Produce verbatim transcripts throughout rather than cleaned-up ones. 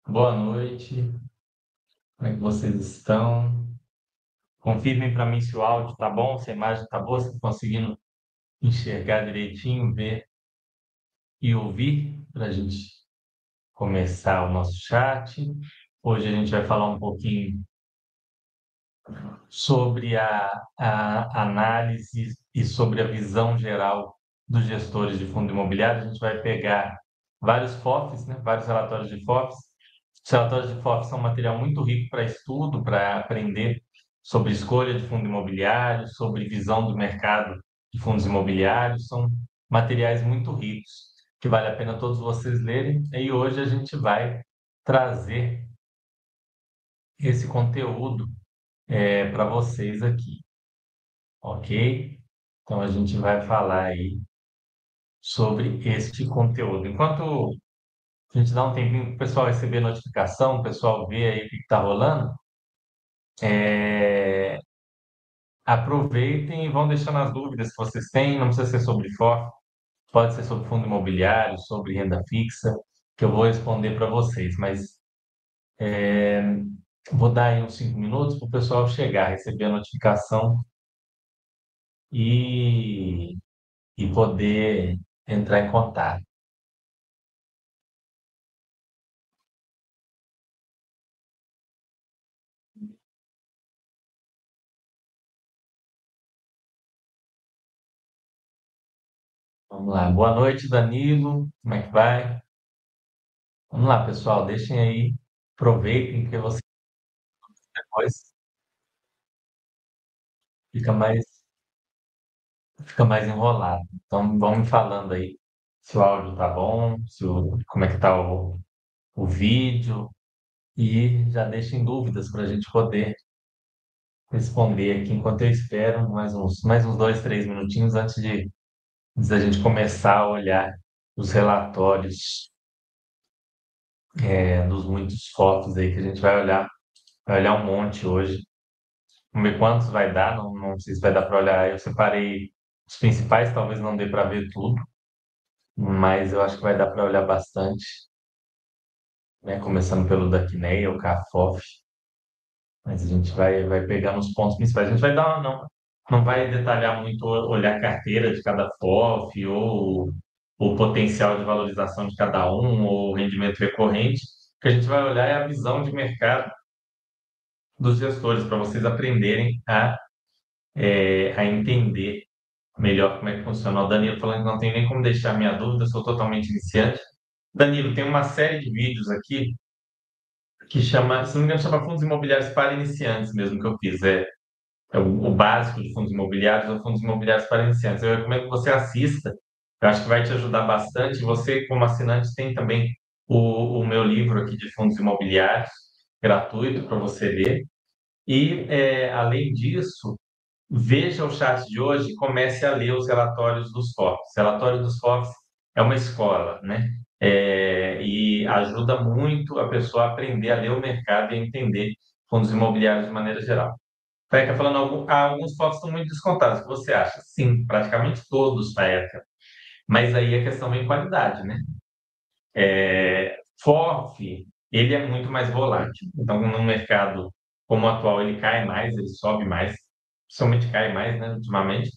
Boa noite, como é que vocês estão? Confirmem para mim se o áudio tá bom, se a imagem tá boa, se estão conseguindo enxergar direitinho, ver e ouvir, para a gente começar o nosso chat. Hoje a gente vai falar um pouquinho sobre a, a análise e sobre a visão geral dos gestores de fundo imobiliário. A gente vai pegar vários F O Fs, né, vários relatórios de F O Fs. Os relatórios de F O F são um material muito rico para estudo, para aprender sobre escolha de fundo imobiliário, sobre visão do mercado de fundos imobiliários. São materiais muito ricos que vale a pena todos vocês lerem. E hoje a gente vai trazer esse conteúdo para vocês aqui, ok? Então a gente vai falar aí sobre este conteúdo. Enquanto a gente dá um tempinho para o pessoal receber notificação, o pessoal ver aí o que está rolando, é, aproveitem e vão deixando as dúvidas que vocês têm. Não precisa ser sobre F O F, pode ser sobre fundo imobiliário, sobre renda fixa, que eu vou responder para vocês. Mas vou dar aí uns cinco minutos para o pessoal chegar, receber a notificação e, e poder entrar em contato. Vamos lá. Boa noite, Danilo. Como é que vai? Vamos lá, pessoal. Deixem aí, aproveitem que você depois fica mais, fica mais enrolado. Então, vão me falando aí se o áudio tá bom, se o, como é que tá o, o vídeo e já deixem dúvidas para a gente poder responder aqui enquanto eu espero mais uns, mais uns dois, três minutinhos antes de, antes da gente começar a olhar os relatórios é, dos muitos fotos aí que a gente vai olhar, vai olhar um monte hoje. Vamos ver quantos vai dar, não, não sei se vai dar para olhar. Eu separei os principais, talvez não dê para ver tudo, mas eu acho que vai dar para olhar bastante, né? Começando pelo da Quineia, o Cafof, mas a gente vai, vai pegar nos pontos principais. A gente vai dar, não, não vai detalhar muito, olhar a carteira de cada F O F, ou o potencial de valorização de cada um, ou o rendimento recorrente. O que a gente vai olhar é a visão de mercado dos gestores, para vocês aprenderem a, é, a entender melhor como é que funciona. O Danilo falando que não tem nem como deixar minha dúvida, sou totalmente iniciante. Danilo, tem uma série de vídeos aqui que chama, se não me engano, chama Fundos Imobiliários para Iniciantes mesmo que eu fiz. É, é o, o básico de fundos imobiliários ou fundos imobiliários para iniciantes. Eu recomendo que você assista, eu acho que vai te ajudar bastante. Você, como assinante, tem também o, o meu livro aqui de fundos imobiliários, gratuito para você ler. E, é, além disso, veja o chat de hoje e comece a ler os relatórios dos F O Fs. O relatório dos F O Fs é uma escola, né? É, e ajuda muito a pessoa a aprender a ler o mercado e a entender fundos imobiliários de maneira geral. Peca falando, algum- ah, alguns F O Fs estão muito descontados. O que você acha? Sim, praticamente todos, Peca. Mas aí a questão é em qualidade, né? É, F O F, ele é muito mais volátil. Então, no mercado como o atual, ele cai mais, ele sobe mais, principalmente cai mais, né, ultimamente.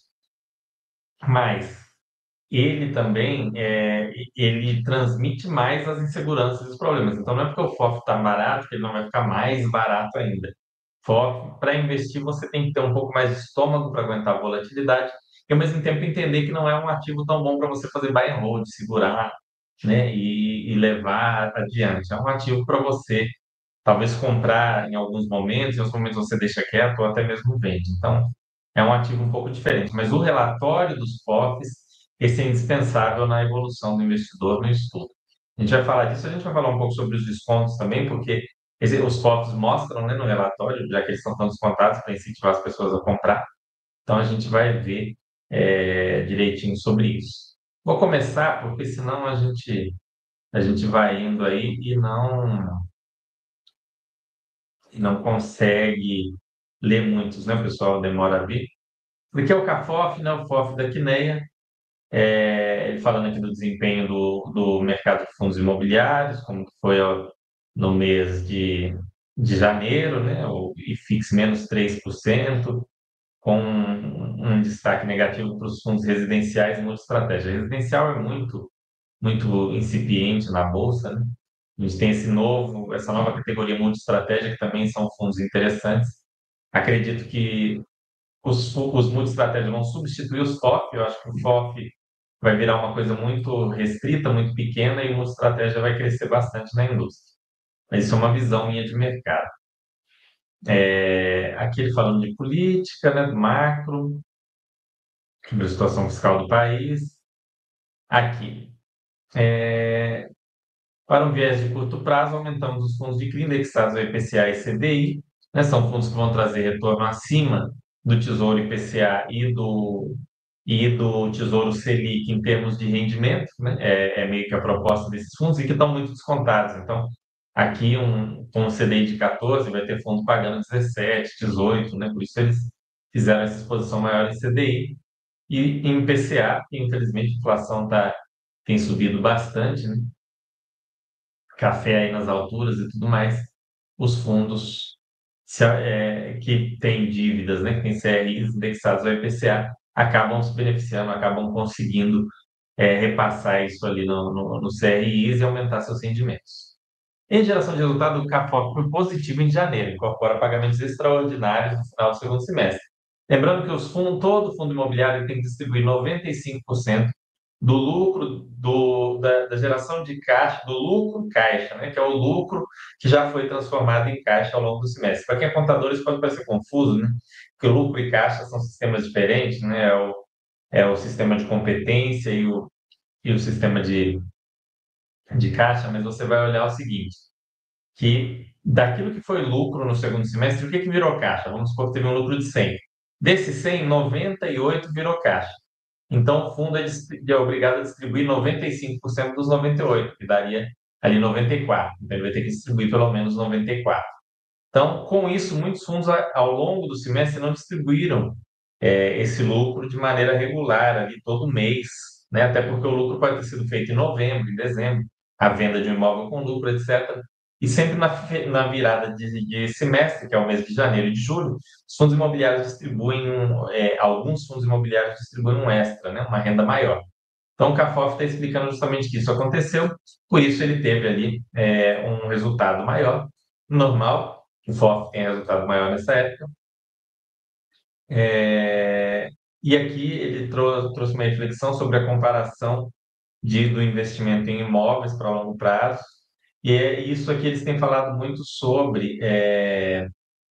Mas ele também é, ele transmite mais as inseguranças e os problemas. Então, não é porque o F O F está barato que ele não vai ficar mais barato ainda. F O F, para investir, você tem que ter um pouco mais de estômago para aguentar a volatilidade e, ao mesmo tempo, entender que não é um ativo tão bom para você fazer buy and hold, segurar, né, e, e levar adiante. É um ativo para você, talvez, comprar em alguns momentos, em outros momentos você deixa quieto ou até mesmo vende. Então, é um ativo um pouco diferente. Mas o relatório dos F O Fs, esse é indispensável na evolução do investidor no estudo. A gente vai falar disso, a gente vai falar um pouco sobre os descontos também, porque esse- os F O Fs mostram, né, no relatório, já que eles estão tão descontados para incentivar as pessoas a comprar. Então, a gente vai ver é, direitinho sobre isso. Vou começar, porque senão a gente, a gente vai indo aí e não, e não consegue ler muitos, né, pessoal? Demora a vir. Porque é o CAFOF, né, o F O F da Quineia, é, ele falando aqui do desempenho do, do mercado de fundos imobiliários, como que foi ó, no mês de, de janeiro, né? O IFIX menos três por cento, com um, um destaque negativo para os fundos residenciais e multi-estratégia. Residencial é muito, muito incipiente na Bolsa, né? A gente tem esse novo, essa nova categoria multi-estratégia, que também são fundos interessantes. Acredito que os, fu- os multi-estratégias vão substituir os F O F. Eu acho que o F O F vai virar uma coisa muito restrita, muito pequena, e o multi-estratégia vai crescer bastante na indústria. Mas isso é uma visão minha de mercado. É, aqui ele falando de política, né, macro, sobre a situação fiscal do país. Aqui, é, para um viés de curto prazo, aumentamos os fundos de C R I indexados ao I P C A e C D I, né? São fundos que vão trazer retorno acima do Tesouro I P C A e do, e do Tesouro Selic em termos de rendimento, né? É, é meio que a proposta desses fundos e que estão muito descontados. Então, aqui um, com um C D I de quatorze, vai ter fundo pagando dezessete, dezoito, né? Por isso eles fizeram essa exposição maior em C D I. E em I P C A, que infelizmente a inflação tá, tem subido bastante, né? Café aí nas alturas e tudo mais, os fundos se- é, que têm dívidas, né, que têm C R Is indexados ao I P C A, acabam se beneficiando, acabam conseguindo é, repassar isso ali no, no, no C R Is e aumentar seus rendimentos. Em geração de resultado, o CAPOC foi positivo em janeiro, incorpora pagamentos extraordinários no final do segundo semestre. Lembrando que os fundos, todo fundo imobiliário tem que distribuir noventa e cinco por cento do lucro do, da, da geração de caixa, do lucro caixa, né, que é o lucro que já foi transformado em caixa ao longo do semestre. Para quem é contador, isso pode parecer confuso, né? Porque lucro e caixa são sistemas diferentes, né? É o, é o sistema de competência e o, e o sistema de, de caixa, mas você vai olhar o seguinte, que daquilo que foi lucro no segundo semestre, o que que virou caixa? Vamos supor que teve um lucro de cem. Desses cem, noventa e oito virou caixa. Então, o fundo é, distri- é obrigado a distribuir noventa e cinco por cento dos noventa e oito, que daria ali noventa e quatro. Então, ele vai ter que distribuir pelo menos noventa e quatro. Então, com isso, muitos fundos a- ao longo do semestre não distribuíram é, esse lucro de maneira regular, ali todo mês, né? Até porque o lucro pode ter sido feito em novembro, em dezembro, a venda de um imóvel com lucro, etcétera. E sempre na, fe- na virada de, de semestre, que é o mês de janeiro e de julho, os fundos imobiliários distribuem, um, é, alguns fundos imobiliários distribuem um extra, né? Uma renda maior. Então, o CAFOF está explicando justamente que isso aconteceu, por isso ele teve ali é, um resultado maior, normal, o F O F tem resultado maior nessa época. É, e aqui ele trou- trouxe uma reflexão sobre a comparação de, do investimento em imóveis para longo prazo. E é isso aqui eles têm falado muito sobre, é,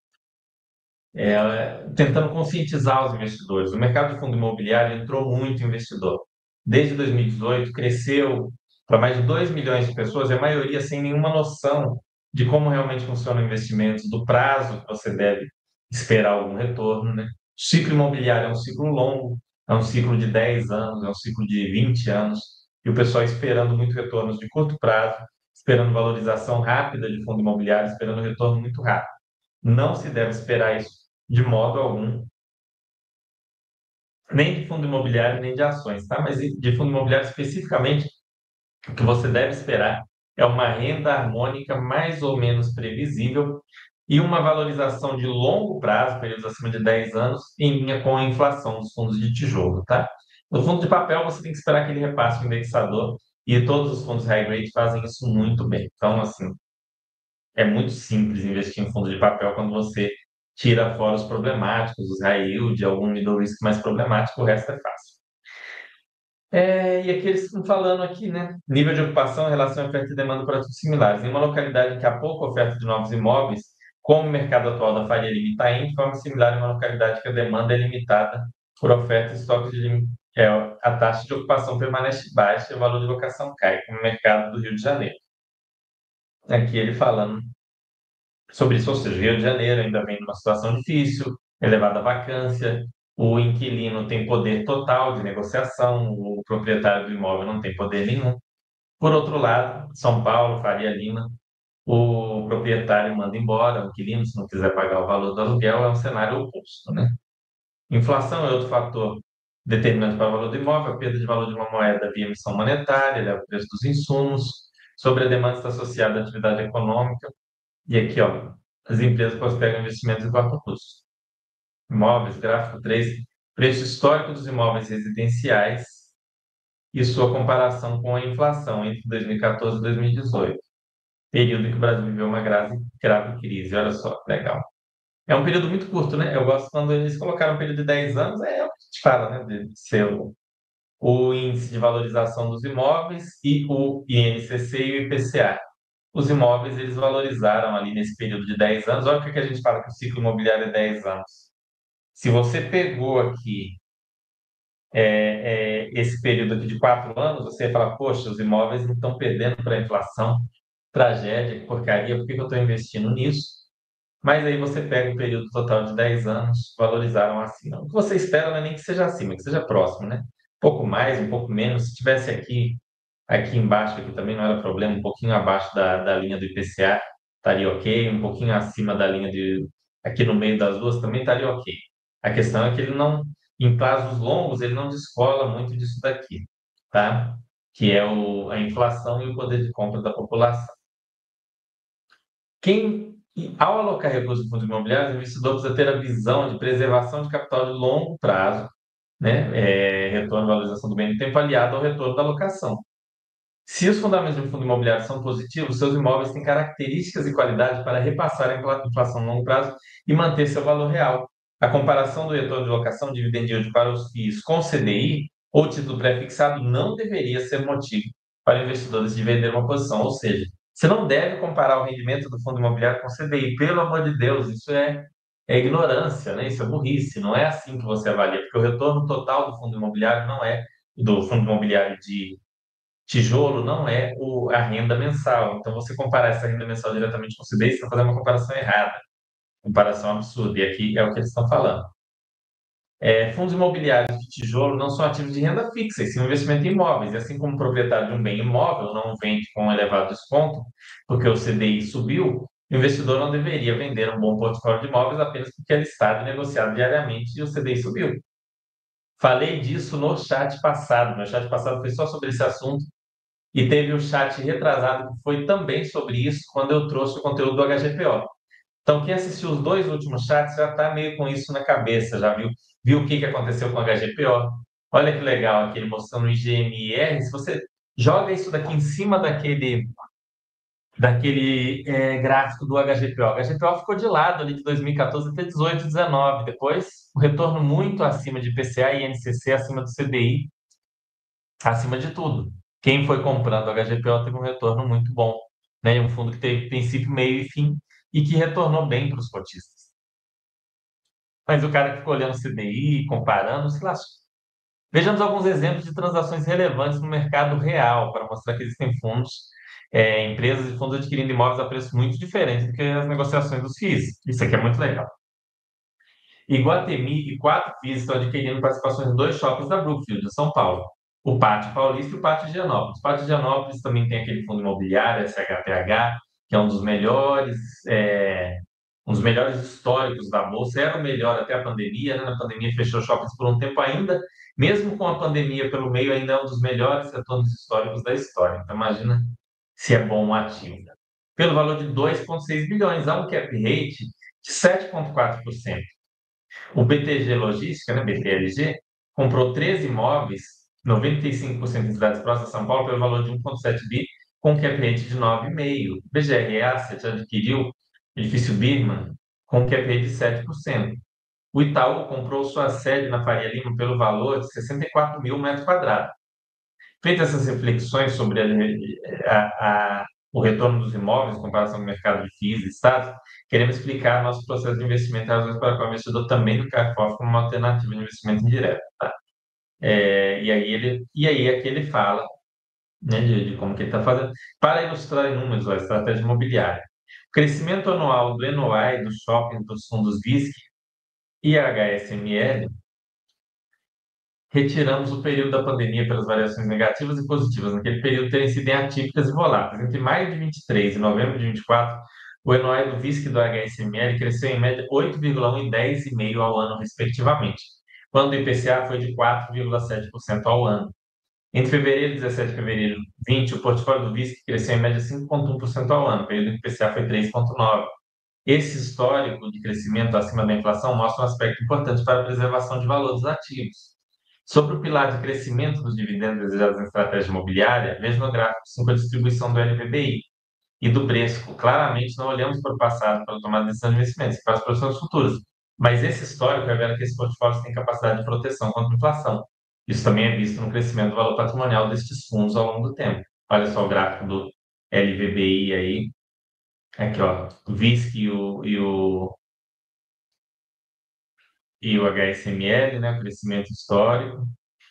é, tentando conscientizar os investidores. O mercado de fundo imobiliário entrou muito investidor. Desde dois mil e dezoito, cresceu para mais de dois milhões de pessoas, e a maioria sem nenhuma noção de como realmente funcionam investimentos, do prazo que você deve esperar algum retorno, né? O ciclo imobiliário é um ciclo longo, é um ciclo de dez anos, é um ciclo de vinte anos, e o pessoal esperando muito retornos de curto prazo, esperando valorização rápida de fundo imobiliário, esperando retorno muito rápido. Não se deve esperar isso de modo algum, nem de fundo imobiliário, nem de ações, tá? Mas de fundo imobiliário especificamente, o que você deve esperar é uma renda harmônica mais ou menos previsível e uma valorização de longo prazo, períodos acima de dez anos, em linha com a inflação dos fundos de tijolo, tá? No fundo de papel, você tem que esperar que ele repasse o indexador e todos os fundos high grade fazem isso muito bem. Então, assim, é muito simples investir em fundo de papel quando você tira fora os problemáticos, os high yield, algum middle risk mais problemático, o resto é fácil. É, e aqui eles estão falando aqui, né? Nível de ocupação, relação oferta e demanda para produtos similares. Em uma localidade em que há pouca oferta de novos imóveis, como o mercado atual da Faria Lima e Itaim, de forma similar em uma localidade que a demanda é limitada por oferta e estoque de lim- é, a taxa de ocupação permanece baixa e o valor de locação cai, como o mercado do Rio de Janeiro. Aqui ele falando sobre isso, ou seja, o Rio de Janeiro ainda vem numa situação difícil, elevada vacância, o inquilino tem poder total de negociação, o proprietário do imóvel não tem poder nenhum. Por outro lado, São Paulo, Faria Lima, o proprietário manda embora, o inquilino, se não quiser pagar o valor do aluguel, é um cenário oposto, né? Inflação é outro fator determinante para o valor do imóvel, a perda de valor de uma moeda via emissão monetária, eleva o preço dos insumos, Sobre a demanda está associada à atividade econômica. E aqui, ó, as empresas postergam investimentos e cortam custos. Imóveis, gráfico três, preço histórico dos imóveis residenciais e sua comparação com a inflação entre dois mil e quatorze e dois mil e dezoito, período em que o Brasil viveu uma grave, grave crise. Olha só, legal. É um período muito curto, né? Eu gosto quando eles colocaram um período de dez anos, é o que a gente fala, né? De ser o, o índice de valorização dos imóveis e o I N C C e o I P C A. Os imóveis, eles valorizaram ali nesse período de dez anos. Olha o que que a gente fala que o ciclo imobiliário é dez anos. Se você pegou aqui é, é, esse período aqui de quatro anos, você vai falar, poxa, os imóveis não estão perdendo para a inflação, tragédia, que porcaria, por que que eu estou investindo nisso? Mas aí você pega o período total de dez anos, valorizaram acima. O que você espera não é nem que seja acima, que seja próximo, né? Um pouco mais, um pouco menos. Se tivesse aqui, aqui embaixo, aqui também não era problema, um pouquinho abaixo da, da linha do I P C A, estaria ok, um pouquinho acima da linha de, aqui no meio das duas também estaria ok. A questão é que ele não, em prazos longos, ele não descola muito disso daqui, tá? Que é o, a inflação e o poder de compra da população. Quem, ao alocar recursos em fundos imobiliários, o investidor precisa ter a visão de preservação de capital de longo prazo, né? É, retorno, valorização do bem no tempo aliado ao retorno da alocação. Se os fundamentos de um fundo imobiliário são positivos, seus imóveis têm características e qualidade para repassar a infla- inflação no longo prazo e manter seu valor real. A comparação do retorno de locação dividend yield para os F I Is com C D I ou título pré-fixado não deveria ser motivo para investidores de vender uma posição. Ou seja, você não deve comparar o rendimento do fundo imobiliário com o C D I. Pelo amor de Deus, isso é, é ignorância, né? Isso é burrice. Não é assim que você avalia, porque o retorno total do fundo imobiliário não é do fundo imobiliário de tijolo não é o, a renda mensal. Então, você comparar essa renda mensal diretamente com o C D I, você está fazendo uma comparação errada, comparação absurda. E aqui é o que eles estão falando. É, fundos imobiliários de tijolo não são ativos de renda fixa, e sim um investimento em imóveis. E assim como o proprietário de um bem imóvel não vende com um elevado desconto, porque o C D I subiu, o investidor não deveria vender um bom portfólio de imóveis apenas porque ele está negociado diariamente e o C D I subiu. Falei disso no chat passado. Meu chat passado foi só sobre esse assunto. E teve o chat retrasado que foi também sobre isso, quando eu trouxe o conteúdo do H G P O. Então, quem assistiu os dois últimos chats já está meio com isso na cabeça, já viu, viu o que, que aconteceu com o H G P O. Olha que legal aqui, ele mostrando o I G M R. Se você joga isso daqui em cima daquele, daquele é, gráfico do H G P O, o H G P O ficou de lado ali de dois mil e quatorze até dezoito, dezenove. Depois, o retorno muito acima de I P C A e I N C C, acima do C D I, acima de tudo. Quem foi comprando o H G P O teve um retorno muito bom, né? Um fundo que teve princípio, meio e fim e que retornou bem para os cotistas. Mas o cara que ficou olhando o C D I, comparando, se lascou. Vejamos alguns exemplos de transações relevantes no mercado real para mostrar que existem fundos, é, empresas e fundos adquirindo imóveis a preços muito diferentes do que as negociações dos F I Is. Isso aqui é muito legal. Iguatemi e quatro F I Is estão adquirindo participações em dois shoppings da Brookfield, de São Paulo. O Pátio Paulista e o Pátio de Higienópolis. O Pátio de Higienópolis também tem aquele fundo imobiliário, S H P H, que é um dos melhores, é, um dos melhores históricos da Bolsa. Era o melhor até a pandemia, né? Na pandemia fechou shoppings por um tempo ainda. Mesmo com a pandemia pelo meio, ainda é um dos melhores retornos históricos da história. Então, imagina se é bom o ativo. Pelo valor de dois vírgula seis bilhões, há um cap rate de sete vírgula quatro por cento. O B T G Logística, né, B T L G, comprou treze imóveis, noventa e cinco por cento em cidades próximas a São Paulo, pelo valor de um vírgula sete bi, com cap rate de nove vírgula cinco. B G R Asset adquiriu edifício Birman com cap rate de sete por cento. O Itaú comprou sua sede na Faria Lima pelo valor de sessenta e quatro mil metros quadrados. Feitas essas reflexões sobre a, a, a, o retorno dos imóveis em comparação com o mercado de F I Is e estados, queremos explicar nosso processo de investimento e razões para qual o investidor também do Carrefour como uma alternativa de investimento indireto. Tá? É, e, aí ele, e aí aqui ele fala, né, de, de como que ele está fazendo, para ilustrar em números a estratégia imobiliária. O crescimento anual do N O I dos shoppings dos fundos V I S C e H S M L, retiramos o período da pandemia pelas variações negativas e positivas. Naquele período terem sido atípicas e voláteis. Entre maio de vinte e três e novembro de vinte e quatro, o N O I do V I S C e do H S M L cresceu em média oito vírgula um e dez vírgula cinco por cento ao ano, respectivamente, quando o I P C A foi de quatro vírgula sete por cento ao ano. Entre fevereiro e dezessete de fevereiro de vinte, o portfólio do VISC cresceu em média cinco vírgula um por cento ao ano, o período do I P C A foi três vírgula nove por cento. Esse histórico de crescimento acima da inflação mostra um aspecto importante para a preservação de valor dos ativos. Sobre o pilar de crescimento dos dividendos desejados em estratégia imobiliária, veja no gráfico cinco a distribuição do L V B I e do Bresco. Claramente não olhamos para o passado para tomar decisão de investimentos, para as projeções futuras. Mas esse histórico revela que esses portfólios têm capacidade de proteção contra a inflação. Isso também é visto no crescimento do valor patrimonial destes fundos ao longo do tempo. Olha só o gráfico do L V B I aí. Aqui, ó, o VISC e o, e o, e o H S M L, né, o crescimento histórico.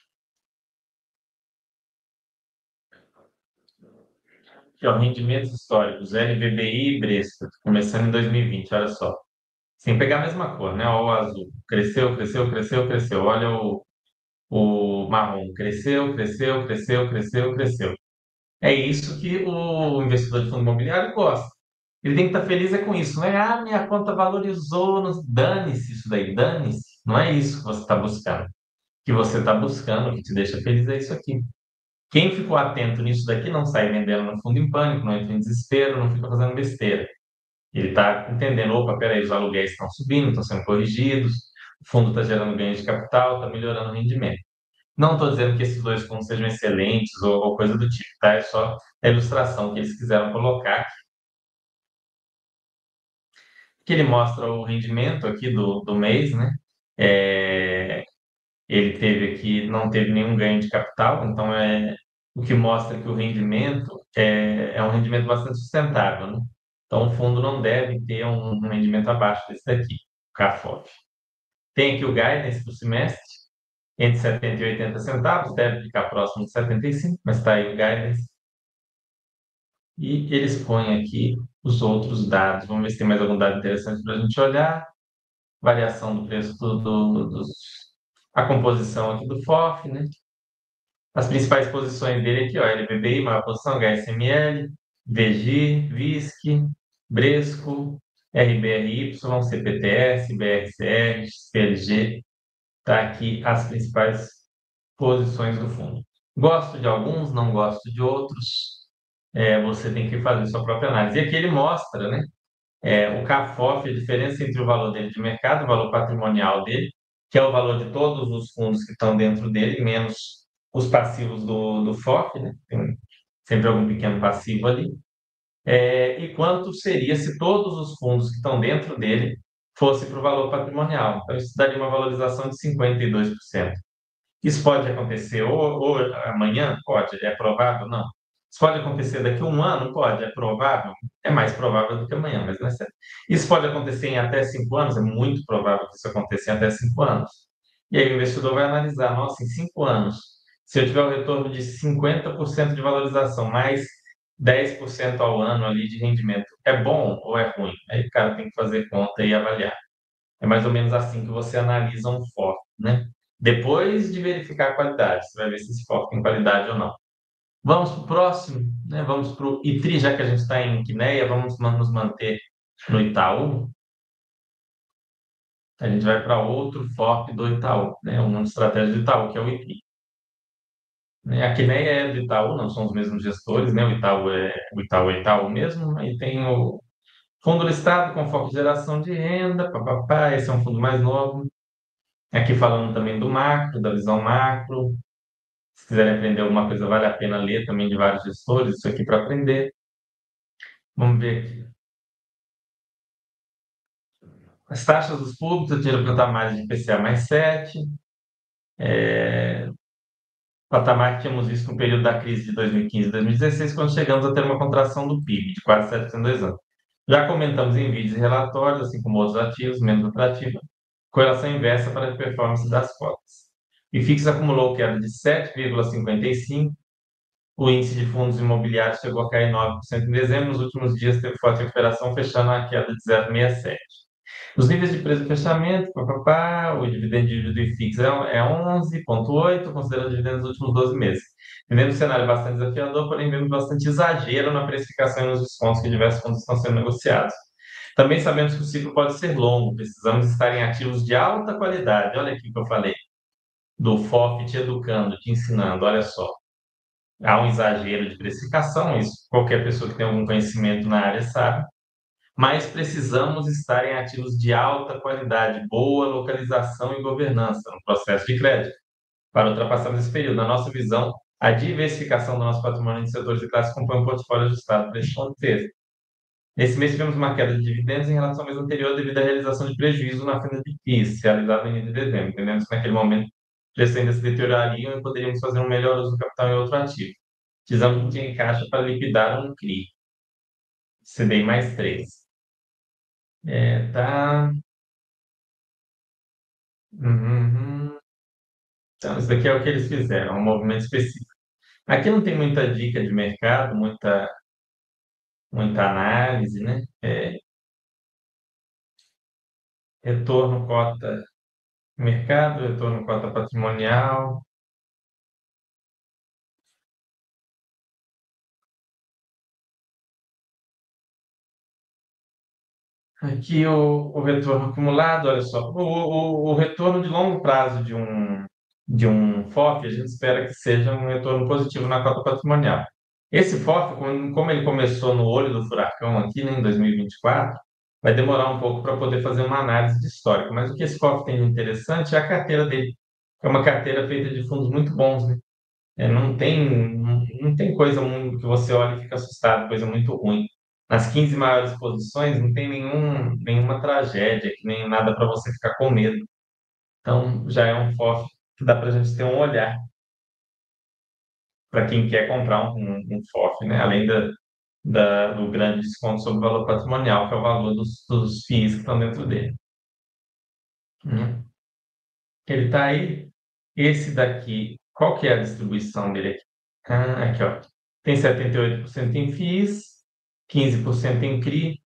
Aqui, ó, rendimentos históricos, L V B I e Bresco, começando em dois mil e vinte, olha só. Sem pegar a mesma cor, né? Olha o azul. Cresceu, cresceu, cresceu, cresceu. Olha o, o marrom. Cresceu, cresceu, cresceu, cresceu, cresceu. É isso que o investidor de fundo imobiliário gosta. Ele tem que estar feliz é com isso, não é? Ah, minha conta valorizou. não- Dane-se isso daí, dane-se. Não é isso que você está buscando. O que você está buscando, o que te deixa feliz é isso aqui. Quem ficou atento nisso daqui não sai vendendo no fundo em pânico, não entra em desespero, não fica fazendo besteira. Ele está entendendo, opa, peraí, os aluguéis estão subindo, estão sendo corrigidos, o fundo está gerando ganho de capital, está melhorando o rendimento. Não estou dizendo que esses dois fundos sejam excelentes ou, ou coisa do tipo, tá? É só a ilustração que eles quiseram colocar, que ele mostra o rendimento aqui do, do mês, né? É, ele teve aqui, não teve nenhum ganho de capital, então é o que mostra que o rendimento é, é um rendimento bastante sustentável, né? Então o fundo não deve ter um, um rendimento abaixo desse daqui, o CAFOF. Tem aqui o guidance do semestre, entre setenta e oitenta centavos, deve ficar próximo de setenta e cinco, mas está aí o guidance. E eles põem aqui os outros dados. Vamos ver se tem mais algum dado interessante para a gente olhar. Variação do preço do, do, dos, a composição aqui do F O F, né? As principais posições dele aqui, ó, L B B I, maior posição, H S M L, V G, VISC, Bresco, R B R Y, C P T S, B R C R, C L G. Tá aqui as principais posições do fundo. Gosto de alguns, não gosto de outros. É, você tem que fazer sua própria análise. E aqui ele mostra, né? É, o CAFOF, a diferença entre o valor dele de mercado, o valor patrimonial dele, que é o valor de todos os fundos que estão dentro dele, menos os passivos do, do F O F, né? Tem sempre algum pequeno passivo ali. É, e quanto seria se todos os fundos que estão dentro dele fossem para o valor patrimonial. Então, isso daria uma valorização de cinquenta e dois por cento. Isso pode acontecer ou, ou amanhã? Pode. É provável? Não. Isso pode acontecer daqui a um ano? Pode. É provável? É mais provável do que amanhã, mas não é certo. Isso pode acontecer em até cinco anos? É muito provável que isso aconteça em até cinco anos. E aí o investidor vai analisar, nossa, em cinco anos, se eu tiver o retorno de cinquenta por cento de valorização, mais dez por cento ao ano ali de rendimento, é bom ou é ruim? Aí o cara tem que fazer conta e avaliar. É mais ou menos assim que você analisa um foco, né? Depois de verificar a qualidade, você vai ver se esse foco tem qualidade ou não. Vamos para o próximo, né? Vamos para o I T R I, já que a gente está em Quineia, vamos nos manter no Itaú. A gente vai para outro foco do Itaú, né? Uma estratégia do Itaú, que é o I T R I. Né? A Quineia é do Itaú, não são os mesmos gestores, né? O Itaú é o Itaú, é Itaú mesmo, aí tem o fundo listado com foco em geração de renda, papapá, esse é um fundo mais novo. Aqui falando também do macro, da visão macro. Se quiserem aprender alguma coisa, vale a pena ler também de vários gestores, isso aqui para aprender. Vamos ver aqui. As taxas dos públicos, eu tiro o patamar de I P C A mais sete, patamar que tínhamos visto no período da crise de dois mil e quinze e dois mil e dezesseis, quando chegamos a ter uma contração do P I B de quase sete por cento em dois anos. Já comentamos em vídeos e relatórios, assim como outros ativos, menos lucrativos, correlação inversa para a performance das cotas. O IFIX acumulou queda de sete vírgula cinquenta e cinco. O índice de fundos imobiliários chegou a cair nove por cento em dezembro. Nos últimos dias teve forte recuperação, fechando a queda de zero vírgula sessenta e sete. Os níveis de preço de fechamento, papapá, o dividendo de do IFIX é é onze vírgula oito, considerando dividendos dos últimos doze meses. Vivendo um cenário bastante desafiador, porém vemos bastante exagero na precificação e nos descontos que diversos fundos estão sendo negociados. Também sabemos que o ciclo pode ser longo, precisamos estar em ativos de alta qualidade. Olha aqui o que eu falei, do F O F te educando, te ensinando, olha só. Há um exagero de precificação, isso qualquer pessoa que tem algum conhecimento na área sabe, mas precisamos estar em ativos de alta qualidade, boa localização e governança no processo de crédito, para ultrapassarmos esse período. Na nossa visão, a diversificação do nosso patrimônio em setores e classes compõe um portfólio ajustado para esse contexto. Nesse mês tivemos uma queda de dividendos em relação ao mês anterior devido à realização de prejuízo na venda de F I Is, realizada no início de dezembro. Entendemos que naquele momento os preços ainda se deteriorariam e poderíamos fazer um melhor uso do capital em outro ativo. Precisamos de dinheiro em caixa para liquidar um C R I, C D I mais três. É, tá. Uhum. Então, isso daqui é o que eles fizeram, um movimento específico. Aqui não tem muita dica de mercado, muita, muita análise, né? É, retorno cota mercado, retorno cota patrimonial. Aqui o, o retorno acumulado, olha só, o, o, o retorno de longo prazo de um, de um F O F, a gente espera que seja um retorno positivo na cota patrimonial. Esse F O F, como, como ele começou no olho do furacão aqui, né, em dois mil e vinte e quatro, vai demorar um pouco para poder fazer uma análise de histórico. Mas o que esse F O F tem de interessante é a carteira dele. É uma carteira feita de fundos muito bons, né? É, não tem, não, não tem coisa muito que você olha e fica assustado, coisa muito ruim. Nas quinze maiores posições não tem nenhum, nenhuma tragédia, que nem nada para você ficar com medo. Então já é um F O F que dá para a gente ter um olhar para quem quer comprar um, um, um F O F, né? Além da, da- do grande desconto sobre o valor patrimonial, que é o valor dos, dos F I Is que estão dentro dele. Hum. Ele está aí. Esse daqui, qual que é a distribuição dele aqui? Ah, aqui, ó. Tem setenta e oito por cento em F I Is, quinze por cento em C R I,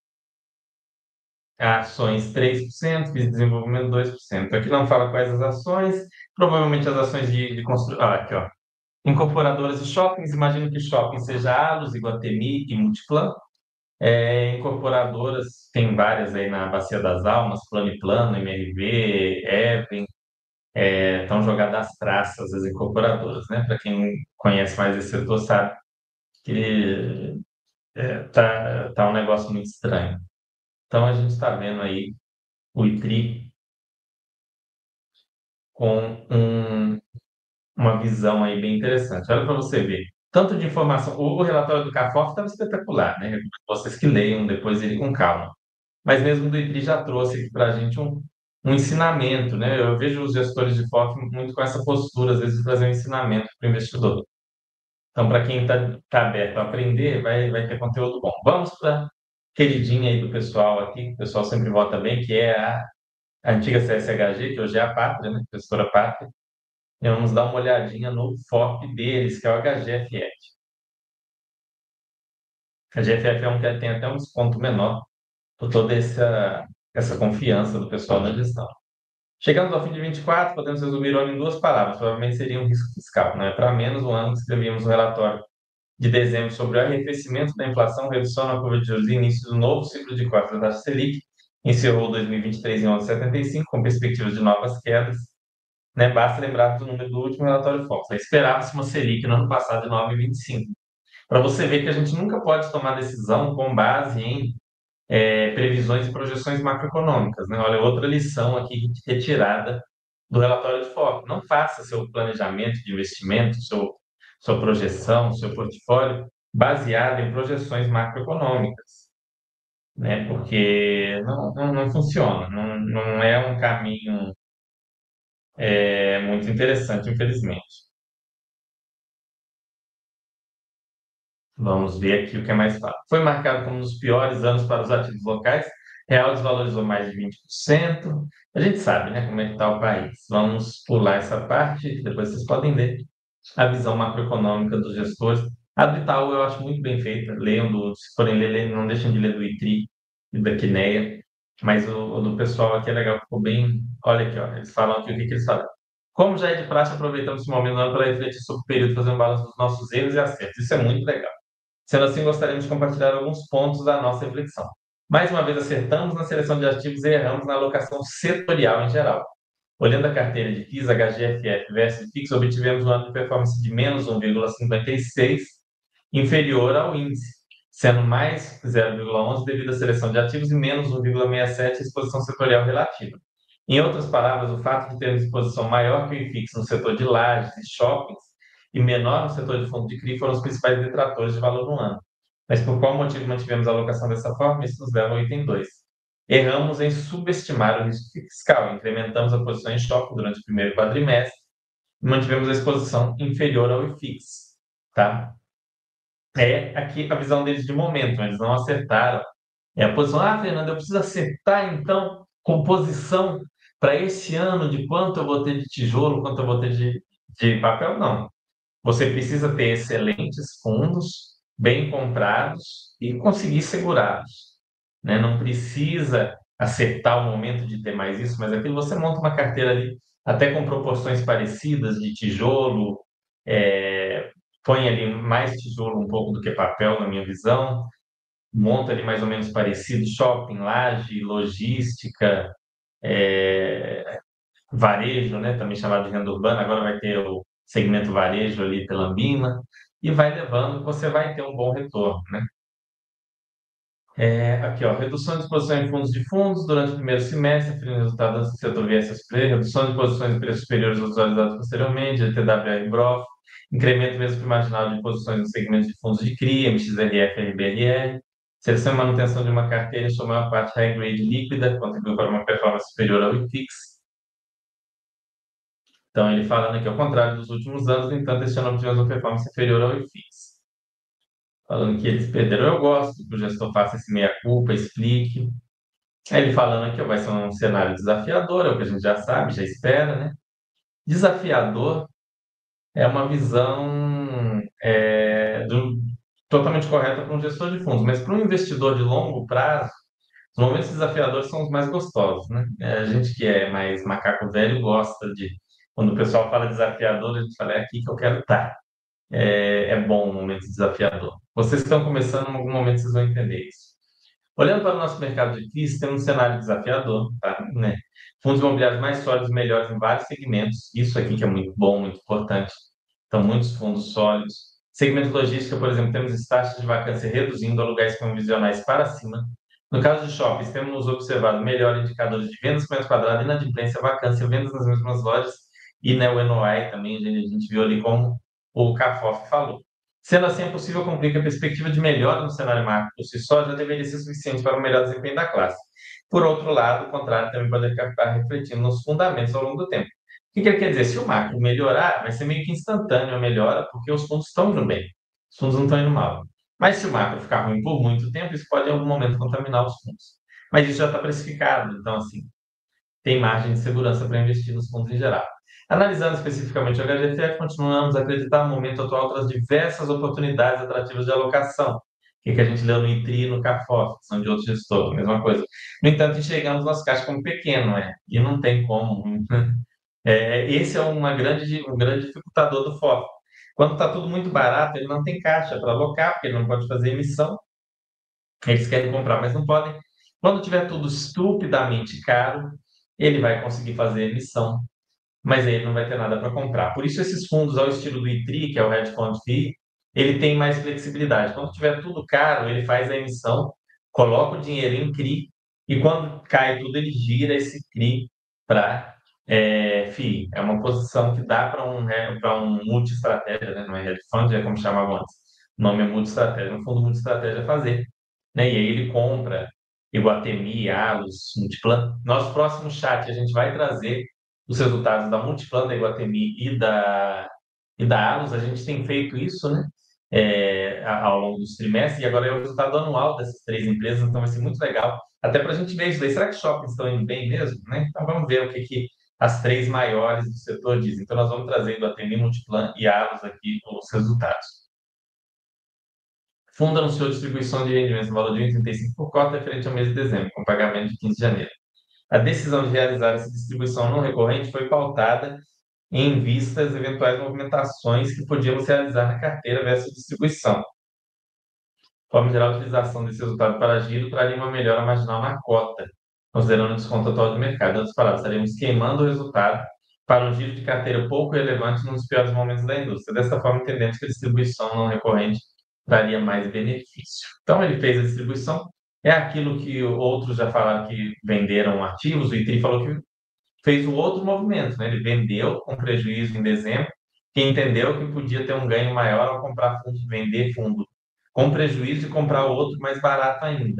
ações três por cento, F I I s de desenvolvimento dois por cento. Aqui não fala quais as ações, provavelmente as ações de, de construção. Ah, aqui, ó. Incorporadoras de shoppings, imagino que shopping seja Allos, Iguatemi e Multiplan. É, incorporadoras, tem várias aí na Bacia das Almas, Plano e Plano, M R V, Even, é, estão jogadas as traças as incorporadoras, né? Para quem conhece mais esse setor sabe que é, tá, tá um negócio muito estranho. Então a gente está vendo aí o I T R I com um- uma visão aí bem interessante. Olha para você ver. Tanto de informação, o, o relatório do CAFOF estava espetacular, né? Recomendo vocês que leiam depois ele com calma. Mas mesmo do I T R I já trouxe aqui para a gente um, um ensinamento, né? Eu vejo os gestores de F O F muito com essa postura, às vezes, de trazer um ensinamento para o investidor. Então, para quem está aberto a aprender, vai, vai ter conteúdo bom. Vamos para a queridinha aí do pessoal aqui, que o pessoal sempre vota bem, que é a, a antiga C S H G, que hoje é a Pátria, né? Gestora Pátria. E vamos dar uma olhadinha no F O F deles, que é o H G F F. A G F F é um que tem até um desconto menor por toda essa, essa confiança do pessoal na gestão. Chegamos ao fim de vinte e quatro, podemos resumir o ano em duas palavras, provavelmente seria um risco fiscal. Não é para menos o ano que escrevíamos no relatório de dezembro sobre o arrefecimento da inflação, redução na curva de juros e início do novo ciclo de corte da taxa Selic, encerrou dois mil e vinte e três em onze vírgula setenta e cinco, com perspectivas de novas quedas. Né? Basta lembrar do número do último relatório Focus. Esperava-se uma Selic no ano passado de nove vírgula vinte e cinco. Para você ver que a gente nunca pode tomar decisão com base em é, previsões e projeções macroeconômicas. Né? Olha, outra lição aqui retirada do relatório de foco. Não faça seu planejamento de investimento, seu, sua projeção, seu portfólio baseado em projeções macroeconômicas, né? Porque não, não, não funciona, não, não é um caminho é, muito interessante, infelizmente. Vamos ver aqui o que é mais fácil. Foi marcado como um dos piores anos para os ativos locais. Real desvalorizou mais de vinte por cento. A gente sabe, né, como é que está o país. Vamos pular essa parte, depois vocês podem ler a visão macroeconômica dos gestores. A do Itaú eu acho muito bem feita. Leiam do, se forem ler, leiam, não deixem de ler do I T R I e da Quineia. Mas o, o do pessoal aqui é legal, ficou bem. Olha aqui, ó, eles falam aqui o que, que eles falam. Como já é de praxe, aproveitamos esse momento do ano para refletir sobre o período, fazer um balanço dos nossos erros e acertos. Isso é muito legal. Sendo assim, gostaríamos de compartilhar alguns pontos da nossa reflexão. Mais uma vez, acertamos na seleção de ativos e erramos na alocação setorial em geral. Olhando a carteira de F I Is, H G F F versus I F I X, obtivemos um ano de performance de menos um vírgula cinquenta e seis, inferior ao índice, sendo mais zero vírgula onze devido à seleção de ativos e menos um vírgula sessenta e sete a exposição setorial relativa. Em outras palavras, o fato de termos exposição maior que o I F I X no setor de lajes e shoppings e menor no setor de fundo de C R I foram os principais detratores de valor no ano. Mas por qual motivo mantivemos a alocação dessa forma? Isso nos leva ao item dois. Erramos em subestimar o risco fiscal. Incrementamos a posição em shopping durante o primeiro quadrimestre e mantivemos a exposição inferior ao I F I X. Tá? É aqui a visão deles de momento, eles não acertaram. É a posição, ah, Fernando, eu preciso acertar, então, composição para esse ano de quanto eu vou ter de tijolo, quanto eu vou ter de, de papel, não. Você precisa ter excelentes fundos, bem comprados e conseguir segurá-los, né? Não precisa acertar o momento de ter mais isso, mas aquilo você monta uma carteira ali, até com proporções parecidas de tijolo, é, põe ali mais tijolo um pouco do que papel, na minha visão, monta ali mais ou menos parecido, shopping, laje, logística, é, varejo, né, também chamado de renda urbana, agora vai ter o segmento varejo ali pela Ambima, e vai levando, você vai ter um bom retorno, né? É, aqui, ó, redução de exposição em fundos de fundos durante o primeiro semestre, referindo resultados do setor V S S P, redução de posições em preços superiores aos visualizados posteriormente, G T W R e B R O F, incremento mesmo que marginal de posições no segmento de fundos de C R I, M X R F e R B L R, seleção e manutenção de uma carteira em sua maior parte high grade líquida, contribuiu para uma performance superior ao I F I X. Então, ele falando aqui, ao contrário dos últimos anos, no entanto, este ano obtivemos uma performance inferior ao I F I X. Falando que eles perderam, eu gosto que o gestor faça esse meia-culpa, explique. Aí ele falando aqui, ó, vai ser um cenário desafiador, é o que a gente já sabe, já espera, né? Desafiador é uma visão é, do- totalmente correta para um gestor de fundos, mas para um investidor de longo prazo, os momentos desafiadores são os mais gostosos, né? É, a gente que é mais macaco velho gosta de, quando o pessoal fala desafiador, a gente fala, é aqui que eu quero estar. É, é bom um momento desafiador. Vocês que estão começando, em algum momento vocês vão entender isso. Olhando para o nosso mercado de F I Is, temos um cenário desafiador, tá? Né? Fundos imobiliários mais sólidos, melhores em vários segmentos. Isso aqui que é muito bom, muito importante. Então, muitos fundos sólidos. Segmento logística, por exemplo, temos taxas de vacância reduzindo, aluguéis convencionais para cima. No caso de shoppings, temos observado melhor indicadores de vendas por metro quadrado, inadimplência, vacância, vendas nas mesmas lojas e né, o N O I também, a gente viu ali como o Cafof falou. Sendo assim, é possível concluir que a perspectiva de melhora no cenário macro por si só já deveria ser suficiente para o melhor desempenho da classe. Por outro lado, o contrário também pode estar refletindo nos fundamentos ao longo do tempo. O que que ele quer dizer? Se o macro melhorar, vai ser meio que instantâneo a melhora, porque os fundos estão indo bem, os fundos não estão indo mal. Mas se o macro ficar ruim por muito tempo, isso pode em algum momento contaminar os fundos. Mas isso já está precificado, então, assim, tem margem de segurança para investir nos fundos em geral. Analisando especificamente o H G F F, continuamos a acreditar no momento atual traz diversas oportunidades atrativas de alocação. O que, que a gente leu no I T R I e no CAFOF, que são de outros gestores, mesma coisa. No entanto, enxergamos nosso caixa como pequeno, né? E não tem como. É, esse é uma grande, um grande dificultador do F O F. Quando está tudo muito barato, ele não tem caixa para alocar, porque ele não pode fazer emissão. Eles querem comprar, mas não podem. Quando tiver tudo estupidamente caro, ele vai conseguir fazer emissão, mas aí ele não vai ter nada para comprar. Por isso, esses fundos, ao estilo do I T R I, que é o Hedge Fund Fee, ele tem mais flexibilidade. Quando tiver tudo caro, ele faz a emissão, coloca o dinheiro em C R I, e quando cai tudo, ele gira esse C R I para é, F I I. É uma posição que dá para um, para um multi-estratégia, né? Não é hedge fund, é como chamavam antes. O nome é multi-estratégia, um fundo multi-estratégia fazer. Né? E aí ele compra Iguatemi, Allos, Multiplan. Nosso próximo chat, a gente vai trazer os resultados da Multiplan, da Iguatemi e da, e da Allos. A gente tem feito isso, né? É, ao longo dos trimestres, e agora é o resultado anual dessas três empresas, então vai ser muito legal. Até para a gente ver isso daí. Será que os shoppings estão indo bem mesmo? Né? Então vamos ver o que, que as três maiores do setor dizem. Então nós vamos trazer Iguatemi, Multiplan e Allos aqui os resultados. Fundo anunciou distribuição de rendimentos no valor de um vírgula trinta e cinco por cota referente ao mês de dezembro, com pagamento de quinze de janeiro. A decisão de realizar essa distribuição não recorrente foi pautada em vista às eventuais movimentações que podíamos realizar na carteira versus distribuição. De forma geral, a utilização desse resultado para giro traria uma melhora marginal na cota, considerando o desconto atual do mercado. Em outras palavras, estaremos queimando o resultado para um giro de carteira pouco relevante nos piores momentos da indústria. Dessa forma, entendemos que a distribuição não recorrente traria mais benefício. Então, ele fez a distribuição, é aquilo que outros já falaram que venderam ativos, o Itri falou que fez o outro movimento, né? Ele vendeu com prejuízo em dezembro, que entendeu que podia ter um ganho maior ao comprar fundo, vender fundo com prejuízo e comprar outro mais barato ainda.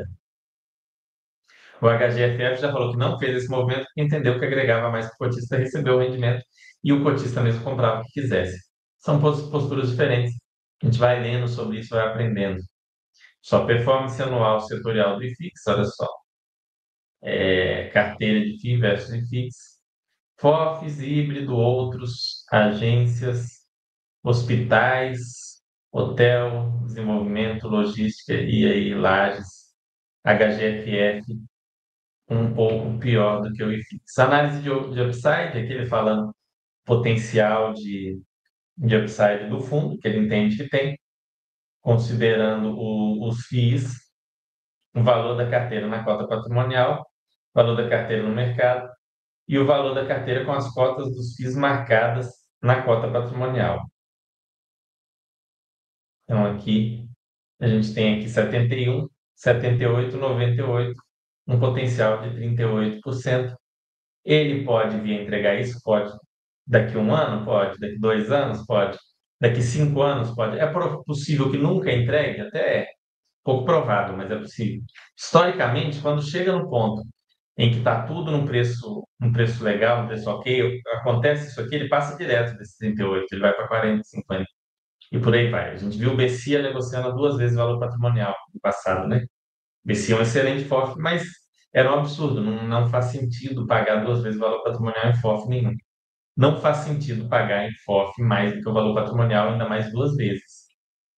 O H G F F já falou que não fez esse movimento porque entendeu que agregava mais que o cotista recebeu o rendimento e o cotista mesmo comprava o que quisesse. São pos- posturas diferentes. A gente vai lendo sobre isso, vai aprendendo. Só performance anual setorial do I F I X, olha só. É, carteira de F I I versus I F I X. F O Fs, híbrido, outros, agências, hospitais, hotel, desenvolvimento, logística e aí lajes, H G F F um pouco pior do que o I F I X. Análise de, de upside, aqui ele falando potencial de, de upside do fundo, que ele entende que tem, considerando o, os F I Is, o valor da carteira na cota patrimonial, o valor da carteira no mercado e o valor da carteira com as cotas dos F I Is marcadas na cota patrimonial. Então, aqui, a gente tem aqui setenta e um, setenta e oito, noventa e oito, um potencial de trinta e oito por cento. Ele pode vir a entregar isso? Pode. Daqui um ano? Pode. Daqui dois anos? Pode. Daqui cinco anos? Pode. É pro- possível que nunca entregue? Até é pouco provável, mas é possível. Historicamente, quando chega no ponto em que está tudo num preço, num preço legal, num preço ok, acontece isso aqui, ele passa direto desse trinta e oito, ele vai para quarenta, cinquenta e por aí vai. A gente viu o B C I A negociando duas vezes o valor patrimonial no passado, né? B C I A é um excelente F O F, mas era um absurdo, não, não faz sentido pagar duas vezes o valor patrimonial em F O F nenhum. Não faz sentido pagar em F O F mais do que o valor patrimonial, ainda mais duas vezes,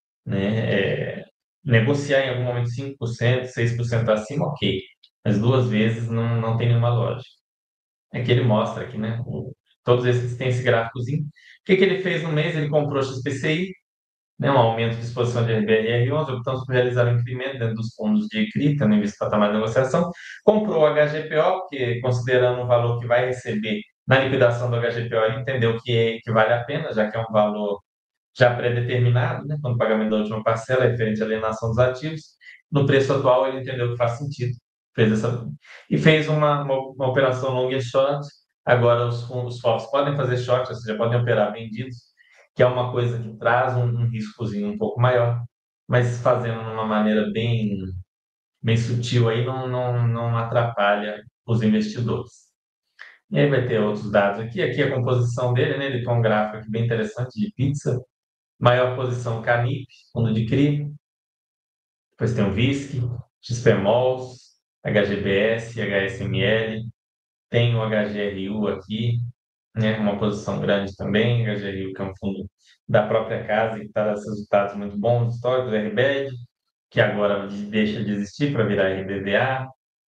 né? É, negociar em algum momento cinco por cento, seis por cento acima, ok, mas duas vezes não, não tem nenhuma lógica. É que ele mostra aqui, né? O- todos esses têm esse gráficozinho. O que, que ele fez no mês? Ele comprou X P C I, né, um aumento de exposição de R B R R onze, optamos por realizar um incremento dentro dos fundos de C R I, tendo em vista o patamar de negociação. Comprou o H G P O, porque considerando o valor que vai receber na liquidação do H G P O, ele entendeu que, é- que vale a pena, já que é um valor já pré-determinado, né, quando o pagamento da última parcela é referente à alienação dos ativos. No preço atual, ele entendeu que faz sentido. Fez essa, e fez uma, uma, uma operação long and short. Agora, os fundos os F O Fs podem fazer short, ou seja, podem operar vendidos, que é uma coisa que traz um, um riscozinho um pouco maior, mas fazendo de uma maneira bem, bem sutil aí, não, não, não atrapalha os investidores. E aí vai ter outros dados aqui. Aqui a composição dele, né? Ele tem um gráfico aqui bem interessante de pizza. Maior posição Canip, fundo de C R I. Depois tem o V I S C, X P Mols, H G B S, H S M L. Tem o H G R U aqui, né? Uma posição grande também. H G R U, que é um fundo da própria casa e que está dando resultados muito bons, históricos. R B E D, que agora deixa de existir para virar R B V A.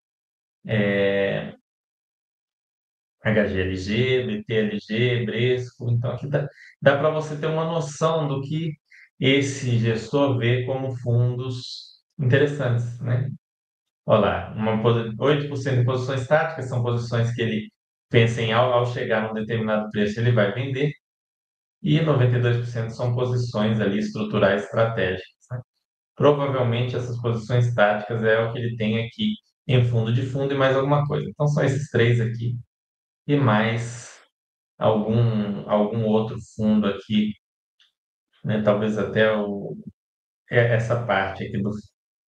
É, H G L G, B T L G, Bresco. Então, aqui dá, dá para você ter uma noção do que esse gestor vê como fundos interessantes, né? Olha lá, uma, posi- oito por cento em posições táticas são posições que ele pensa em, ao, ao chegar num determinado preço, ele vai vender, e noventa e dois por cento são posições ali estruturais estratégicas, né? Provavelmente essas posições táticas é o que ele tem aqui em fundo de fundo e mais alguma coisa. Então, são esses três aqui e mais algum, algum outro fundo aqui, né? Talvez até o, é- essa parte aqui do.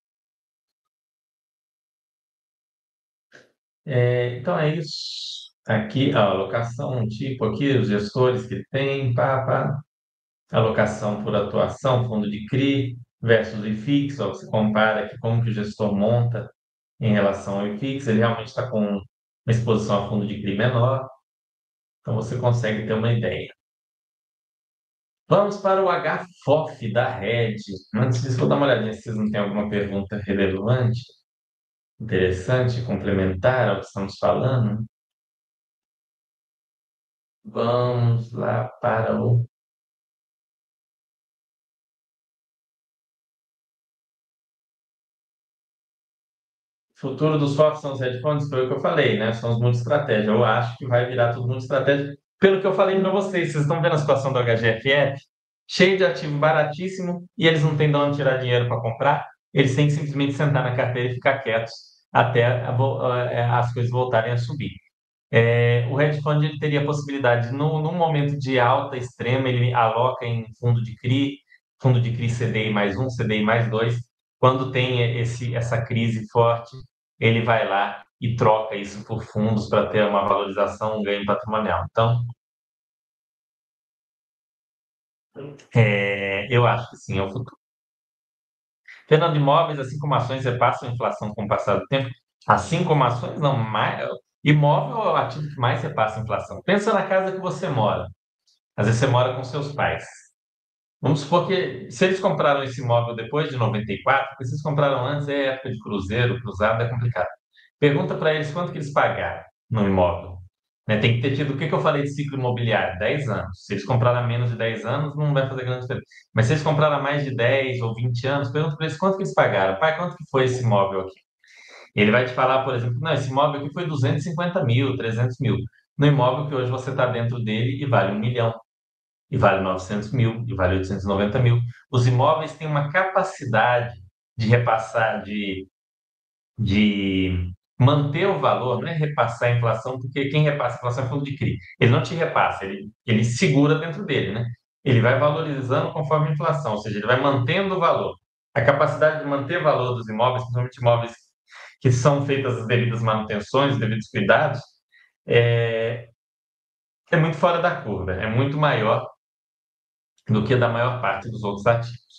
É, então é isso. Aqui a alocação, tipo aqui, os gestores que tem, pá, pá. Alocação por atuação, fundo de C R I versus I F I X, ó, você compara aqui como que o gestor monta em relação ao I F I X, ele realmente está com uma exposição a fundo de C R I menor, então você consegue ter uma ideia. Vamos para o H F O F da Red. Antes disso, vou dar uma olhadinha se vocês não têm alguma pergunta relevante, interessante, complementar ao que estamos falando. Vamos lá para o. Futuro dos FOFs são os hedge funds, foi o que eu falei, né? São os multi-estratégia. Eu acho que vai virar tudo multi-estratégia. Pelo que eu falei para vocês, vocês estão vendo a situação do H G F F? Cheio de ativo baratíssimo e eles não têm de onde tirar dinheiro para comprar. Eles têm que simplesmente sentar na carteira e ficar quietos até a vo- a- as coisas voltarem a subir. É, o hedge fund ele teria a possibilidade, no, num momento de alta extrema, ele aloca em fundo de C R I, fundo de C R I C D I mais um, C D I mais dois. Quando tem esse, essa crise forte, ele vai lá e troca isso por fundos para ter uma valorização, um ganho patrimonial. Então, é, eu acho que sim, é o futuro. Fernando, imóveis, assim como ações, repassam a inflação com o passar do tempo. Assim como ações, não, mais, imóvel é o ativo que mais repassa a inflação. Pensa na casa que você mora. Às vezes você mora com seus pais. Vamos supor que se eles compraram esse imóvel depois de noventa e quatro, porque se eles compraram antes, é época de cruzeiro, cruzado, é complicado. Pergunta para eles quanto que eles pagaram no imóvel. Né, tem que ter tido, o que que eu falei de ciclo imobiliário? Dez anos. Se eles compraram há menos de dez anos, não vai fazer grande diferença. Mas se eles compraram há mais de dez ou vinte anos, pergunta para eles quanto que eles pagaram. Pai, quanto que foi esse imóvel aqui? Ele vai te falar, por exemplo, não, esse imóvel aqui foi duzentos e cinquenta mil, trezentos mil. No imóvel que hoje você está dentro dele e vale um milhão e vale novecentos mil, e vale oitocentos e noventa mil. Os imóveis têm uma capacidade de repassar, de, de manter o valor, não é repassar a inflação, porque quem repassa a inflação é fundo de C R I. Ele não te repassa, ele, ele segura dentro dele, né? Ele vai valorizando conforme a inflação, ou seja, ele vai mantendo o valor. A capacidade de manter o valor dos imóveis, principalmente imóveis que são feitas as devidas manutenções, os devidos cuidados, é, é muito fora da curva, é muito maior do que da maior parte dos outros ativos.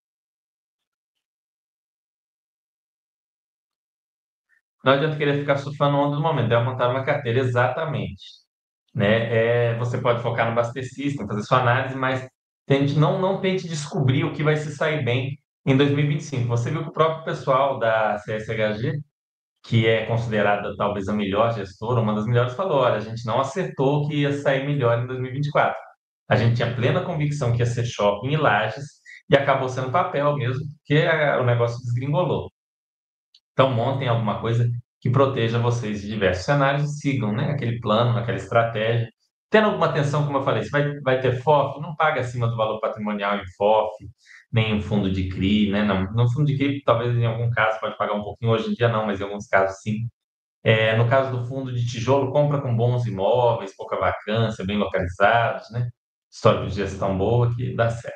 Não adianta querer ficar surfando onda no momento, é montar uma carteira, exatamente. Né? É, você pode focar no Baster System, fazer sua análise, mas tente, não, não tente descobrir o que vai se sair bem em dois mil e vinte e cinco. Você viu que o próprio pessoal da C S H G, que é considerada talvez a melhor gestora, uma das melhores, falou: olha, a gente não acertou que ia sair melhor em dois mil e vinte e quatro. A gente tinha plena convicção que ia ser shopping e lajes, e acabou sendo papel mesmo, porque a- o negócio desgringolou. Então, montem alguma coisa que proteja vocês de diversos cenários e sigam, né, aquele plano, aquela estratégia. Tendo alguma atenção, como eu falei, se vai, vai ter F O F, não paga acima do valor patrimonial em F O F, nem em fundo de C R I, né? Não, no fundo de C R I, talvez em algum caso pode pagar um pouquinho, hoje em dia não, mas em alguns casos sim. É, no caso do fundo de tijolo, compra com bons imóveis, pouca vacância, bem localizados, né? Histórico de gestão boa que dá certo.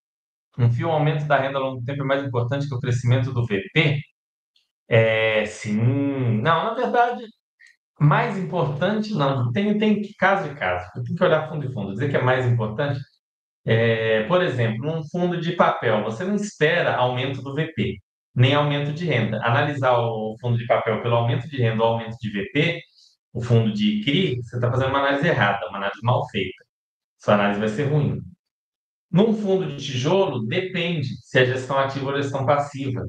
Um fio aumento da renda ao longo do tempo é mais importante que o crescimento do V P? É, sim. Não, na verdade, mais importante não. Tem, tem caso e caso. Tem que olhar fundo e fundo. Dizer que é mais importante, é, por exemplo, num fundo de papel, você não espera aumento do V P, nem aumento de renda. Analisar o fundo de papel pelo aumento de renda ou aumento de V P, o fundo de C R I, você está fazendo uma análise errada, uma análise mal feita. Sua análise vai ser ruim. Num fundo de tijolo, depende se é gestão ativa ou gestão passiva.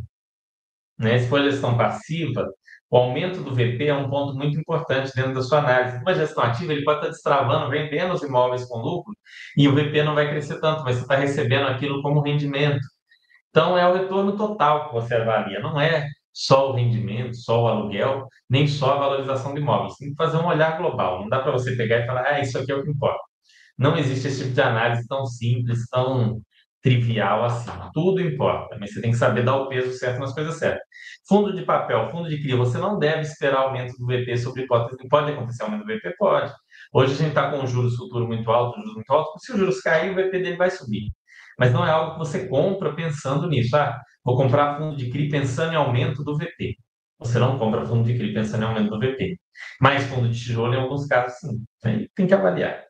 Né? Se for gestão passiva, o aumento do V P é um ponto muito importante dentro da sua análise. Uma gestão ativa, ele pode estar destravando, vendendo os imóveis com lucro, e o V P não vai crescer tanto, mas você está recebendo aquilo como rendimento. Então, é o retorno total que você avalia, não é só o rendimento, só o aluguel, nem só a valorização do imóvel. Você tem que fazer um olhar global. Não dá para você pegar e falar, ah, isso aqui é o que importa. Não existe esse tipo de análise tão simples, tão trivial assim. Tudo importa, mas você tem que saber dar o peso certo nas coisas certas. Fundo de papel, fundo de C R I, você não deve esperar aumento do V P sobre hipótese. Pode acontecer aumento do V P? Pode. Hoje a gente está com um juros futuro muito alto, juros muito alto. Se os juros cair, o V P dele vai subir. Mas não é algo que você compra pensando nisso. Ah, vou comprar fundo de C R I pensando em aumento do V P. Você não compra fundo de C R I pensando em aumento do V P. Mas fundo de tijolo, em alguns casos, sim. Aí tem que avaliar.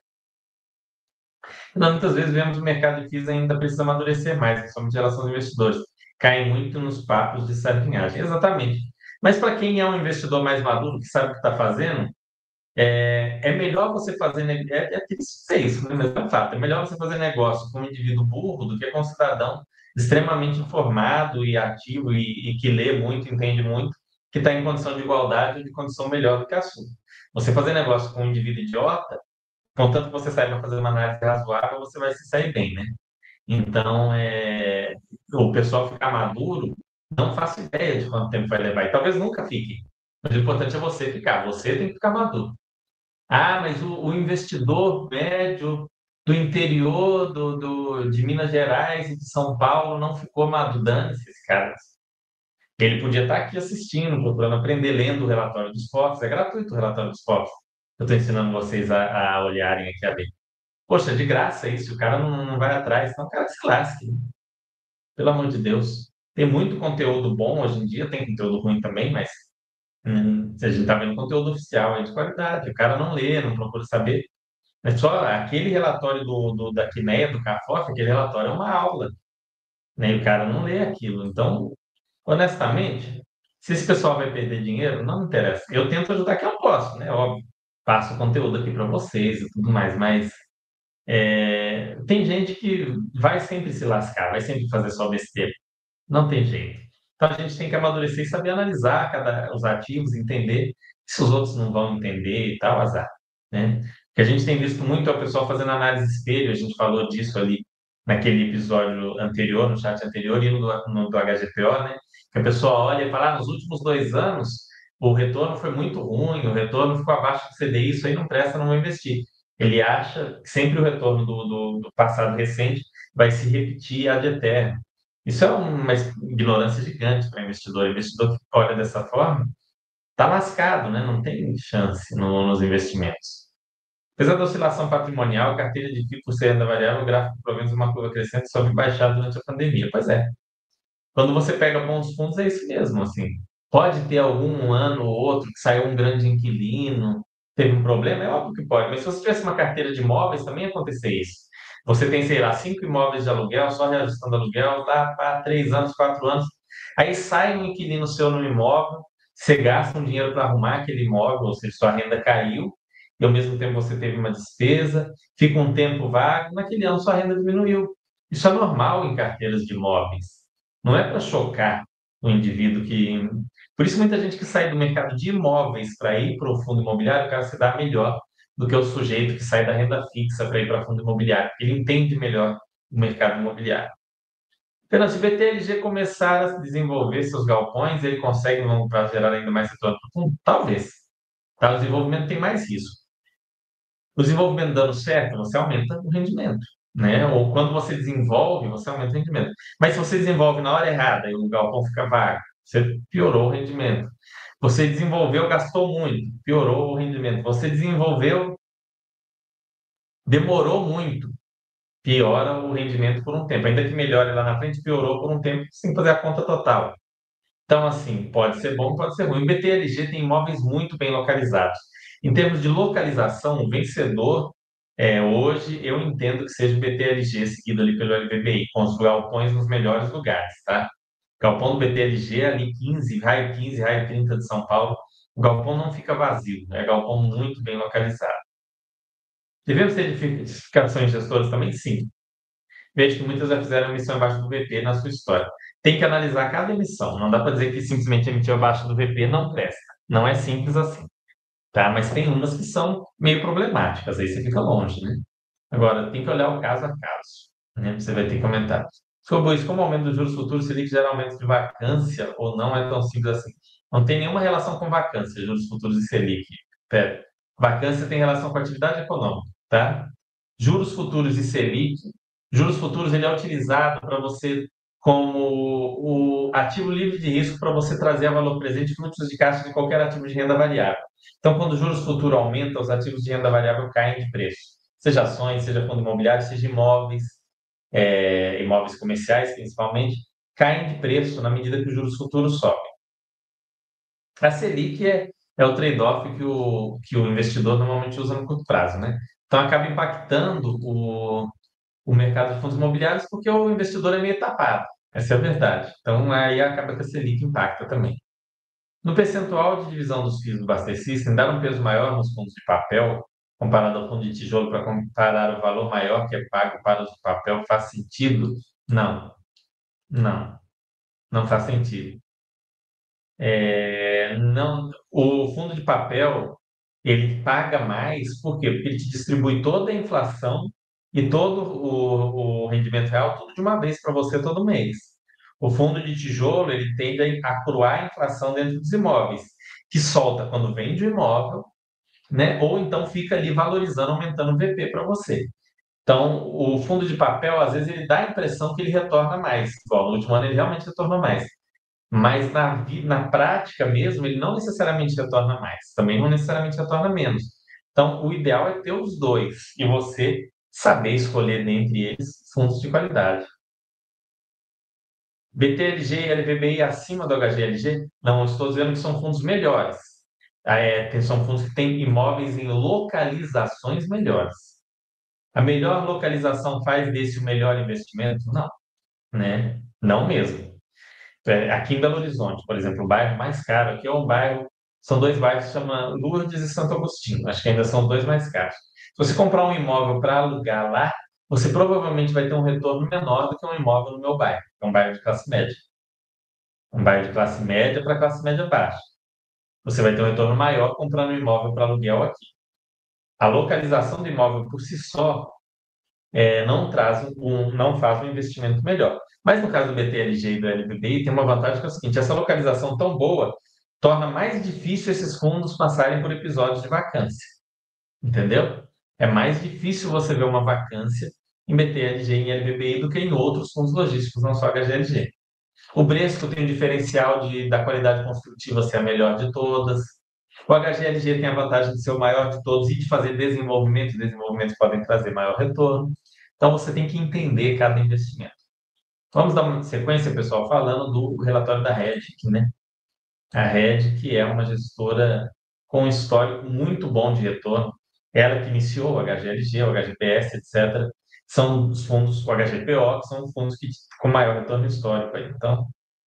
Não, muitas vezes vemos o mercado de F I Is ainda precisa amadurecer mais, principalmente em relação aos investidores. Caem muito nos papos de sardinhagem. Exatamente. Mas para quem é um investidor mais maduro, que sabe o que está fazendo, é, é melhor você fazer. ne- É, é triste dizer isso, né? Mas é um fato. É melhor você fazer negócio com um indivíduo burro do que com um cidadão extremamente informado e ativo e, e que lê muito, entende muito, que está em condição de igualdade ou de condição melhor do que a sua. Você fazer negócio com um indivíduo idiota, contanto que você saiba fazer uma análise razoável, você vai se sair bem, né? Então, é, o pessoal ficar maduro Não faço ideia de quanto tempo vai levar. E talvez nunca fique. Mas o importante é você ficar. Você tem que ficar maduro. Ah, mas o, o investidor médio do interior do, do- de Minas Gerais e de São Paulo não ficou maduro. Dane-se esse cara. Ele podia estar aqui assistindo, procurando aprender, lendo o relatório dos fotos. É gratuito o relatório dos fotos. Eu estou ensinando vocês a, a olharem aqui a ver. Poxa, de graça isso. O cara não, não vai atrás. Então, o cara que se lasque. Pelo amor de Deus. Tem muito conteúdo bom hoje em dia, tem conteúdo ruim também, mas hum, a gente está vendo conteúdo oficial aí de qualidade. O cara não lê, não procura saber. Mas só aquele relatório do, do, da Quineia, do Cafof, aquele relatório é uma aula, né? E o cara não lê aquilo. Então, honestamente, se esse pessoal vai perder dinheiro, não me interessa. Eu tento ajudar que eu posso, né? Óbvio. Passo conteúdo aqui para vocês e tudo mais, mas é, tem gente que vai sempre se lascar, vai sempre fazer só besteira. Não tem jeito. Então a gente tem que amadurecer e saber analisar cada, os ativos, entender se os outros não vão entender e tal, azar, né? Porque a gente tem visto muito o pessoal fazendo análise espelho, a gente falou disso ali naquele episódio anterior, no chat anterior e no, do- no do H G P O, né? Que a pessoa olha e fala, ah, nos últimos dois anos o retorno foi muito ruim, o retorno ficou abaixo do C D I, isso aí não presta, não vou investir. Ele acha que sempre o retorno do, do, do passado recente vai se repetir ad eterno. Isso é uma ignorância gigante para o investidor. O investidor que olha dessa forma está lascado, né? Não tem chance no- nos investimentos. Apesar da oscilação patrimonial, a carteira de F I I por ser renda variável, o gráfico pelo menos uma curva crescente sobe baixado durante a pandemia. Pois é. Quando você pega bons fundos, é isso mesmo, assim. Pode ter algum ano ou outro que saiu um grande inquilino, teve um problema, é óbvio que pode, mas se você tivesse uma carteira de imóveis, também ia acontecer isso. Você tem, sei lá, cinco imóveis de aluguel, só reajustando aluguel, dá para três anos, quatro anos. Aí sai um inquilino seu no imóvel, você gasta um dinheiro para arrumar aquele imóvel, ou seja, sua renda caiu, e ao mesmo tempo você teve uma despesa, fica um tempo vago, naquele ano sua renda diminuiu. Isso é normal em carteiras de imóveis. Não é para chocar o indivíduo que. Por isso, muita gente que sai do mercado de imóveis para ir para o fundo imobiliário, o cara se dá melhor do que o sujeito que sai da renda fixa para ir para fundo imobiliário, porque ele entende melhor o mercado imobiliário. Fernando, se o B T L G começar a desenvolver seus galpões, ele consegue, no longo prazo, gerar ainda mais retorno para o fundo? Talvez. Tá? O desenvolvimento tem mais risco. O desenvolvimento dando certo, você aumenta o rendimento, né? Ou quando você desenvolve, você aumenta o rendimento. Mas se você desenvolve na hora errada e o galpão fica vago, você piorou o rendimento. Você desenvolveu, gastou muito, piorou o rendimento. Você desenvolveu, demorou muito, piora o rendimento por um tempo. Ainda que melhore lá na frente, piorou por um tempo, sem fazer a conta total. Então, assim, pode ser bom, pode ser ruim. O B T L G tem imóveis muito bem localizados. Em termos de localização, o vencedor, é, hoje, eu entendo que seja o B T L G, seguido ali pelo L B B I, com os galpões nos melhores lugares, tá? Galpão do B T L G, ali quinze, raio quinze, raio trinta de São Paulo. O galpão não fica vazio, é galpão muito bem localizado. Devemos ter diversificações gestoras também? Sim. Vejo que muitas já fizeram emissão abaixo do V P na sua história. Tem que analisar cada emissão. Não dá para dizer que simplesmente emitiu abaixo do V P não presta. Não é simples assim, tá? Mas tem umas que são meio problemáticas. Aí você fica longe, né? Agora, tem que olhar o caso a caso, né? Você vai ter que comentar. Sobre isso, como o aumento dos juros futuros Selic gera aumento de vacância ou não é tão simples assim? Não tem nenhuma relação com vacância, juros futuros e Selic. Pera. Vacância tem relação com atividade econômica, tá? Juros futuros e Selic. Juros futuros ele é utilizado para você como o ativo livre de risco para você trazer a valor presente fluxos de caixa de qualquer ativo de renda variável. Então, quando o juros futuro aumenta, os ativos de renda variável caem de preço, seja ações, seja fundo imobiliário, seja imóveis, é, imóveis comerciais principalmente, caem de preço na medida que os juros futuros sobem. A Selic é, é o trade-off que o, que o investidor normalmente usa no curto prazo, né? Então, acaba impactando o, o mercado de fundos imobiliários porque o investidor é meio tapado. Essa é a verdade. Então, aí acaba que a Selic impacta também. No percentual de divisão dos F I Is do Buster System, dar um peso maior nos fundos de papel, comparado ao fundo de tijolo, para comparar o valor maior que é pago para os de papel, faz sentido? Não, não, não faz sentido. É, não, o fundo de papel ele paga mais, por quê? Porque ele te distribui toda a inflação e todo o, o rendimento real tudo de uma vez para você todo mês. O fundo de tijolo, ele tende a acruar a inflação dentro dos imóveis, que solta quando vende o imóvel, né? Ou então fica ali valorizando, aumentando o V P para você. Então, o fundo de papel, às vezes, ele dá a impressão que ele retorna mais. Igual, no último ano ele realmente retornou mais. Mas na, vi- na prática mesmo, ele não necessariamente retorna mais. Também não necessariamente retorna menos. Então, o ideal é ter os dois. E você saber escolher dentre eles fundos de qualidade. B T L G e L V B I acima do H G L G? Não, eu estou dizendo que são fundos melhores. Ah, é, tem- são fundos que têm imóveis em localizações melhores. A melhor localização faz desse o melhor investimento? Não, né? Não mesmo. É, aqui em Belo Horizonte, por exemplo, o bairro mais caro aqui é um bairro, são dois bairros que chama Lourdes e Santo Agostinho. Acho que ainda são os dois mais caros. Se você comprar um imóvel para alugar lá, você provavelmente vai ter um retorno menor do que um imóvel no meu bairro, que é um bairro de classe média. Um bairro de classe média para classe média baixa. Você vai ter um retorno maior comprando um imóvel para aluguel aqui. A localização do imóvel por si só é, não traz um, não faz um investimento melhor. Mas no caso do B T L G e do L B B I, tem uma vantagem que é o seguinte: essa localização tão boa torna mais difícil esses fundos passarem por episódios de vacância, entendeu? É mais difícil você ver uma vacância em B T L G e em L B B I do que em outros fundos logísticos, não só H G L G. O Bresco tem um diferencial de, da qualidade construtiva ser a melhor de todas. O H G L G tem a vantagem de ser o maior de todos e de fazer desenvolvimento. Desenvolvimentos podem trazer maior retorno. Então, você tem que entender cada investimento. Vamos dar uma sequência, pessoal, falando do relatório da Redic, né? A Redic é uma gestora com um histórico muito bom de retorno. Ela que iniciou o H G L G, o H G P S, etcétera. São os fundos, o H G P O, que são os fundos que, com maior retorno histórico aí. Então,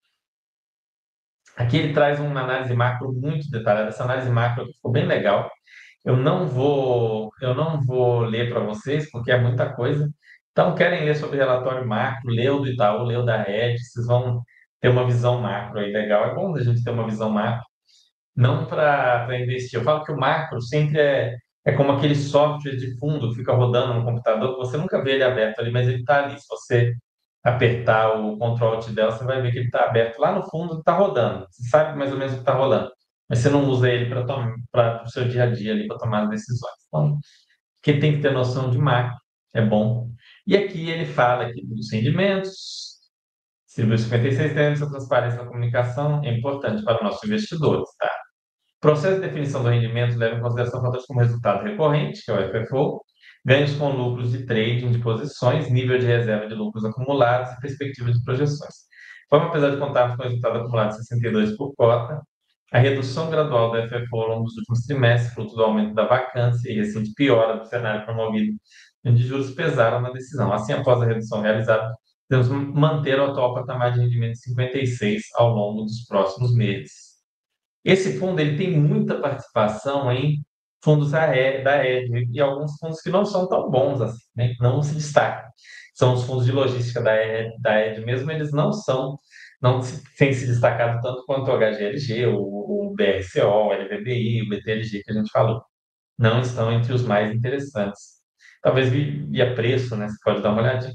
aqui ele traz uma análise macro muito detalhada. Essa análise macro aqui ficou bem legal. Eu não vou, eu não vou ler para vocês, porque é muita coisa. Então, querem ler sobre relatório macro, lê o do Itaú, lê o da Red, vocês vão ter uma visão macro aí legal. É bom a gente ter uma visão macro, não para investir. Eu falo que o macro sempre é, é como aquele software de fundo que fica rodando no computador, que você nunca vê ele aberto ali, mas ele está ali. Se você apertar o Ctrl Alt Del, você vai ver que ele está aberto lá no fundo, está rodando. Você sabe mais ou menos o que está rolando, mas você não usa ele para o seu dia a dia ali para tomar as decisões. Então, quem tem que ter noção de macro é bom. E aqui ele fala aqui dos rendimentos, distribuiu cinquenta e seis temas, a transparência na comunicação é importante para nossos investidores, tá? O processo de definição do rendimento leva em consideração fatores como resultado recorrente, que é o F F O, ganhos com lucros de trading de posições, nível de reserva de lucros acumulados e perspectiva de projeções. Como apesar de contarmos com o resultado acumulado de sessenta e dois por cota, a redução gradual do F F O ao longo dos últimos trimestres, fruto do aumento da vacância e recente piora do cenário promovido de juros, pesaram na decisão. Assim, após a redução realizada, devemos manter o atual patamar de rendimento de cinquenta e seis ao longo dos próximos meses. Esse fundo ele tem muita participação em fundos da E- da Ed e alguns fundos que não são tão bons assim, né? Que não se destacam. São os fundos de logística da Ed, da Ed mesmo, eles não são, não se- têm se destacado tanto quanto o H G L G, o, o B R C O, o L B B I, o B T L G que a gente falou. Não estão entre os mais interessantes. Talvez vi- via preço, né? Você pode dar uma olhadinha.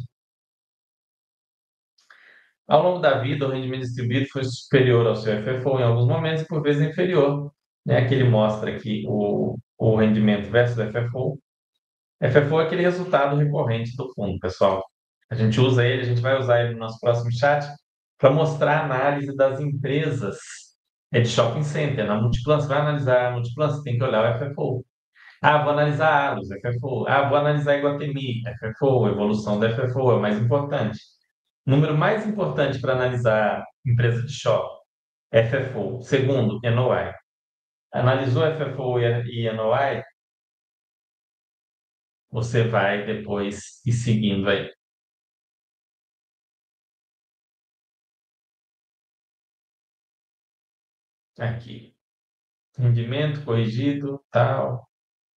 Ao longo da vida, o rendimento distribuído foi superior ao seu F F O em alguns momentos e por vezes inferior. Né? Aqui ele mostra aqui o, o rendimento versus F F O. F F O é aquele resultado recorrente do fundo, pessoal. A gente usa ele, a gente vai usar ele no nosso próximo chat para mostrar a análise das empresas é de shopping center. Na Multiplan, você vai analisar a Multiplan, você tem que olhar o F F O. Ah, vou analisar a Alus, F F O. Ah, vou analisar a Iguatemi, F F O, evolução da F F O é o mais importante. O número mais importante para analisar empresa de shopping, F F O. Segundo, N O I. Analisou F F O e N O I, você vai depois ir seguindo aí. Aqui. Rendimento corrigido, tal.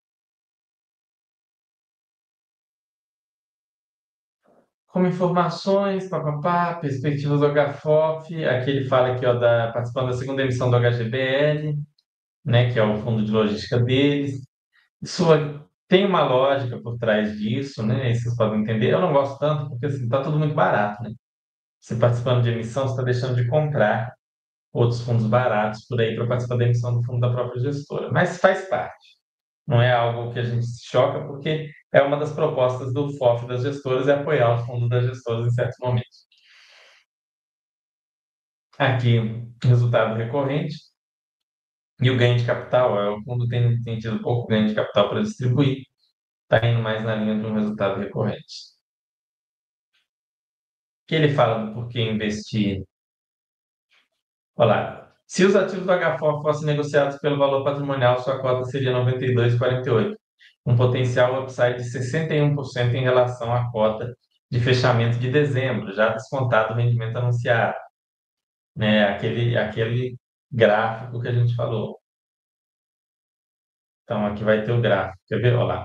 Como informações, papapá, perspectivas do H F O F. Aqui ele fala aqui, ó, da, participando da segunda emissão do H G B L, né, que é o fundo de logística deles. Isso tem uma lógica por trás disso, né? E vocês podem entender. Eu não gosto tanto porque assim, tá tudo muito barato, né? Você participando de emissão, você está deixando de comprar outros fundos baratos por aí para participar da emissão do fundo da própria gestora. Mas faz parte. Não é algo que a gente se choca, porque é uma das propostas do F O F das gestoras, é apoiar os fundos das gestoras em certos momentos. Aqui, resultado recorrente e o ganho de capital. é, O fundo tem, tem tido pouco ganho de capital para distribuir, está indo mais na linha de um resultado recorrente. Que ele fala do porquê investir. Olha lá. Se os ativos do H F O F fossem negociados pelo valor patrimonial, sua cota seria noventa e dois vírgula quarenta e oito, um potencial upside de sessenta e um por cento em relação à cota de fechamento de dezembro, já descontado o rendimento anunciado, né? Aquele, aquele gráfico que a gente falou. Então, aqui vai ter o gráfico. Quer ver? Olha lá.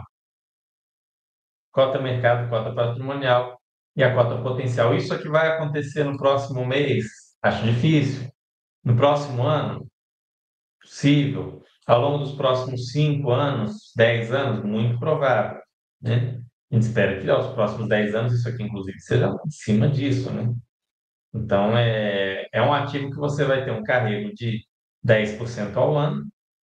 Cota mercado, cota patrimonial e a cota potencial. Isso aqui vai acontecer no próximo mês? Acho difícil. No próximo ano? Possível. Ao longo dos próximos cinco anos, dez anos? Muito provável, né? A gente espera que aos próximos dez anos isso aqui, inclusive, seja em cima disso, né? Então, é, é um ativo que você vai ter um carrego de dez por cento ao ano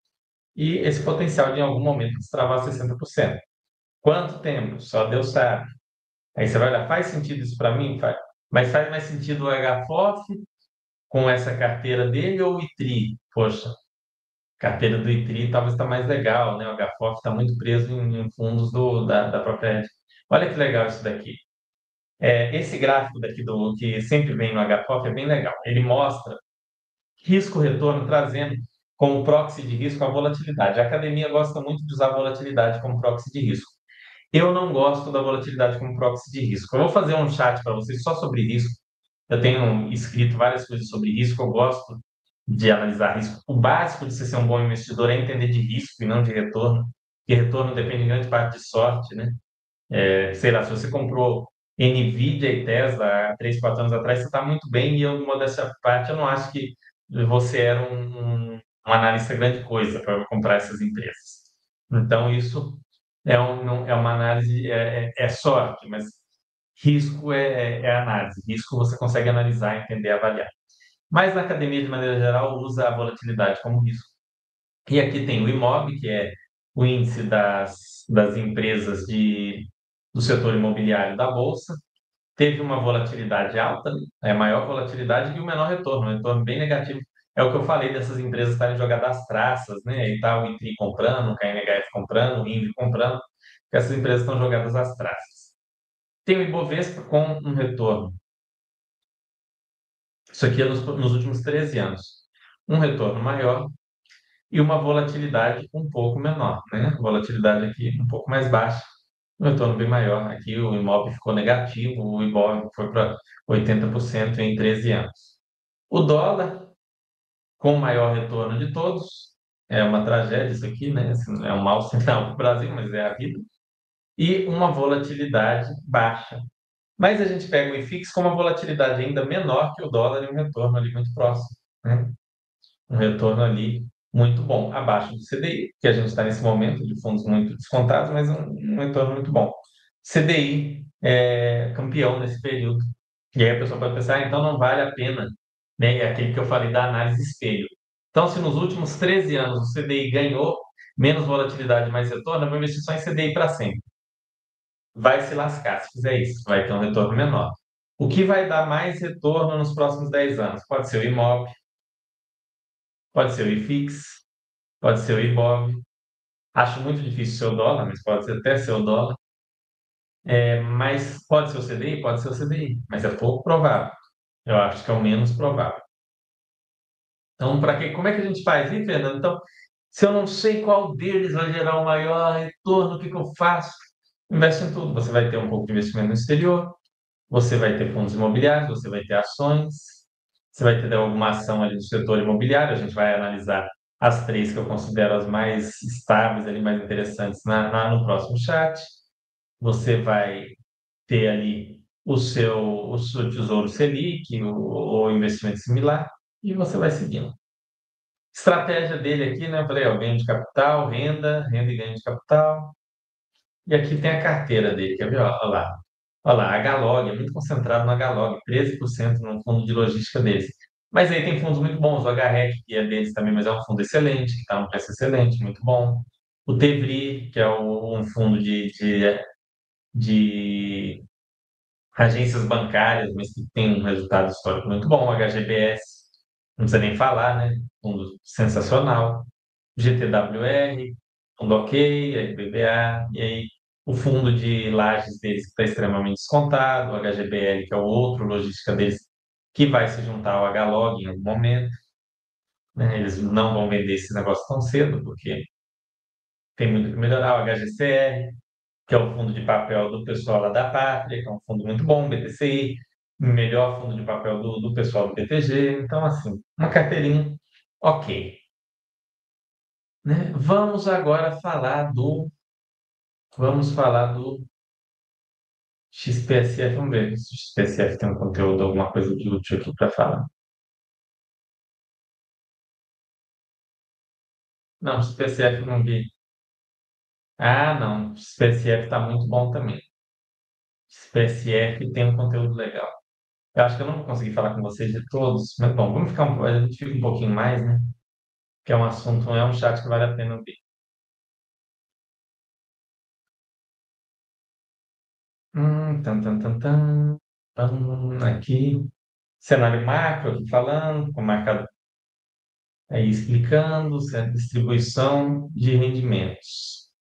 e esse potencial de, em algum momento, destravar sessenta por cento. Quanto tempo? Só Deus sabe. Aí você vai olhar, faz sentido isso para mim? Faz. Mas faz mais sentido o H F O F com essa carteira dele ou o I T R I? Poxa, carteira do I T R I talvez está mais legal, né? O H F O F está muito preso em, em fundos do, da, da própria. Olha que legal isso daqui. É, esse gráfico daqui do que sempre vem no H F O F é bem legal. Ele mostra risco-retorno trazendo como proxy de risco a volatilidade. A academia gosta muito de usar a volatilidade como proxy de risco. Eu não gosto da volatilidade como proxy de risco. Eu vou fazer um chat para vocês só sobre risco. Eu tenho escrito várias coisas sobre risco. Eu gosto de analisar risco. O básico de você ser um bom investidor é entender de risco e não de retorno. Porque retorno depende em grande parte de sorte, né? É, sei lá, se você comprou Nvidia e Tesla há três, quatro anos atrás, você está muito bem. E eu, modéstia à parte, eu não acho que você era um, um, um analista grande coisa para comprar essas empresas. Então, isso é, um, não- é uma análise, é, é- é sorte, mas risco é, é é análise. Risco você consegue analisar, entender, avaliar. Mas na academia, de maneira geral, usa a volatilidade como risco. E aqui tem o IMOB, que é o índice das, das empresas de, do setor imobiliário da Bolsa. Teve uma volatilidade alta, é a maior volatilidade e o menor retorno, um retorno bem negativo. É o que eu falei dessas empresas estarem jogadas às traças, né? E tal, o I T R I comprando, o K N H F comprando, o I N V comprando, porque essas empresas estão jogadas às traças. Tem o Ibovespa com um retorno. Isso aqui é nos, nos últimos treze anos. Um retorno maior e uma volatilidade um pouco menor, né? Volatilidade aqui um pouco mais baixa, um retorno bem maior. Aqui o imóvel ficou negativo, o imóvel foi para oitenta por cento em treze anos. O dólar, com o maior retorno de todos, é uma tragédia isso aqui, né? Assim, é um mau sinal para o Brasil, mas é a vida. E uma volatilidade baixa. Mas a gente pega o I F I X com uma volatilidade ainda menor que o dólar e um retorno ali muito próximo, né? Um retorno ali muito bom, abaixo do C D I, que a gente está nesse momento de fundos muito descontados, mas um, um retorno muito bom. C D I é campeão nesse período. E aí a pessoa pode pensar, ah, então não vale a pena, né? É aquele que eu falei da análise espelho. Então, se nos últimos treze anos o C D I ganhou menos volatilidade, mais retorno, eu vou investir só em C D I para sempre. Vai se lascar se fizer isso, vai ter um retorno menor. O que vai dar mais retorno nos próximos dez anos? Pode ser o imóvel, pode ser o I F I X, pode ser o Ibov. Acho muito difícil ser o dólar, mas pode ser até ser o dólar. É, mas pode ser o C D I? Pode ser o C D I, mas é pouco provável. Eu acho que é o menos provável. Então, para que, como é que a gente faz, hein, Fernando? Então, se eu não sei qual deles vai gerar o maior retorno, o que que eu faço? Investe em tudo. Você vai ter um pouco de investimento no exterior, você vai ter fundos imobiliários, você vai ter ações, você vai ter alguma ação ali do setor imobiliário. A gente vai analisar as três que eu considero as mais estáveis, ali, mais interessantes na, na- no próximo chat. Você vai ter ali o seu, o seu Tesouro Selic, o, ou investimento similar, e você vai seguindo. Estratégia dele aqui, né? Eu falei, ó, ganho de capital, renda, renda e ganho de capital. E aqui tem a carteira dele, quer ver? Ó, olha lá. Olha lá, a Galog, é muito concentrado na Galog, treze por cento no fundo de logística deles. Mas aí tem fundos muito bons, o H R E C, que é deles também, mas é um fundo excelente, que está um preço excelente, muito bom. O Tevri, que é o- um fundo de, de, de agências bancárias, mas que tem um resultado histórico muito bom. O H G B S, não precisa nem falar, né? Fundo sensacional. G T W R, fundo ok, aí B B A, e aí o fundo de lajes deles que está extremamente descontado, o H G B L, que é o outro logística deles, que vai se juntar ao H-Log em algum momento, né? Eles não vão vender esse negócio tão cedo, porque tem muito que melhorar. O H G C R, que é o fundo de papel do pessoal lá da Pátria, que é um fundo muito bom, B T C I, melhor fundo de papel do, do pessoal do B T G. Então, assim, uma carteirinha ok, né? Vamos agora falar do, vamos falar do X P S F. Vamos ver se o X P S F tem um conteúdo, alguma coisa de útil aqui para falar. Não, X P S F não vi. Ah, não, X P S F está muito bom também. X P S F tem um conteúdo legal. Eu acho que eu não vou conseguir falar com vocês de todos, mas bom, vamos ficar um, a gente fica um pouquinho mais, né? Que é um assunto, é um chat que vale a pena ouvir. Hum, tan, tan, tan, tan, tan, aqui, cenário macro aqui falando, com o mercado aí explicando, certo? Distribuição de rendimentos.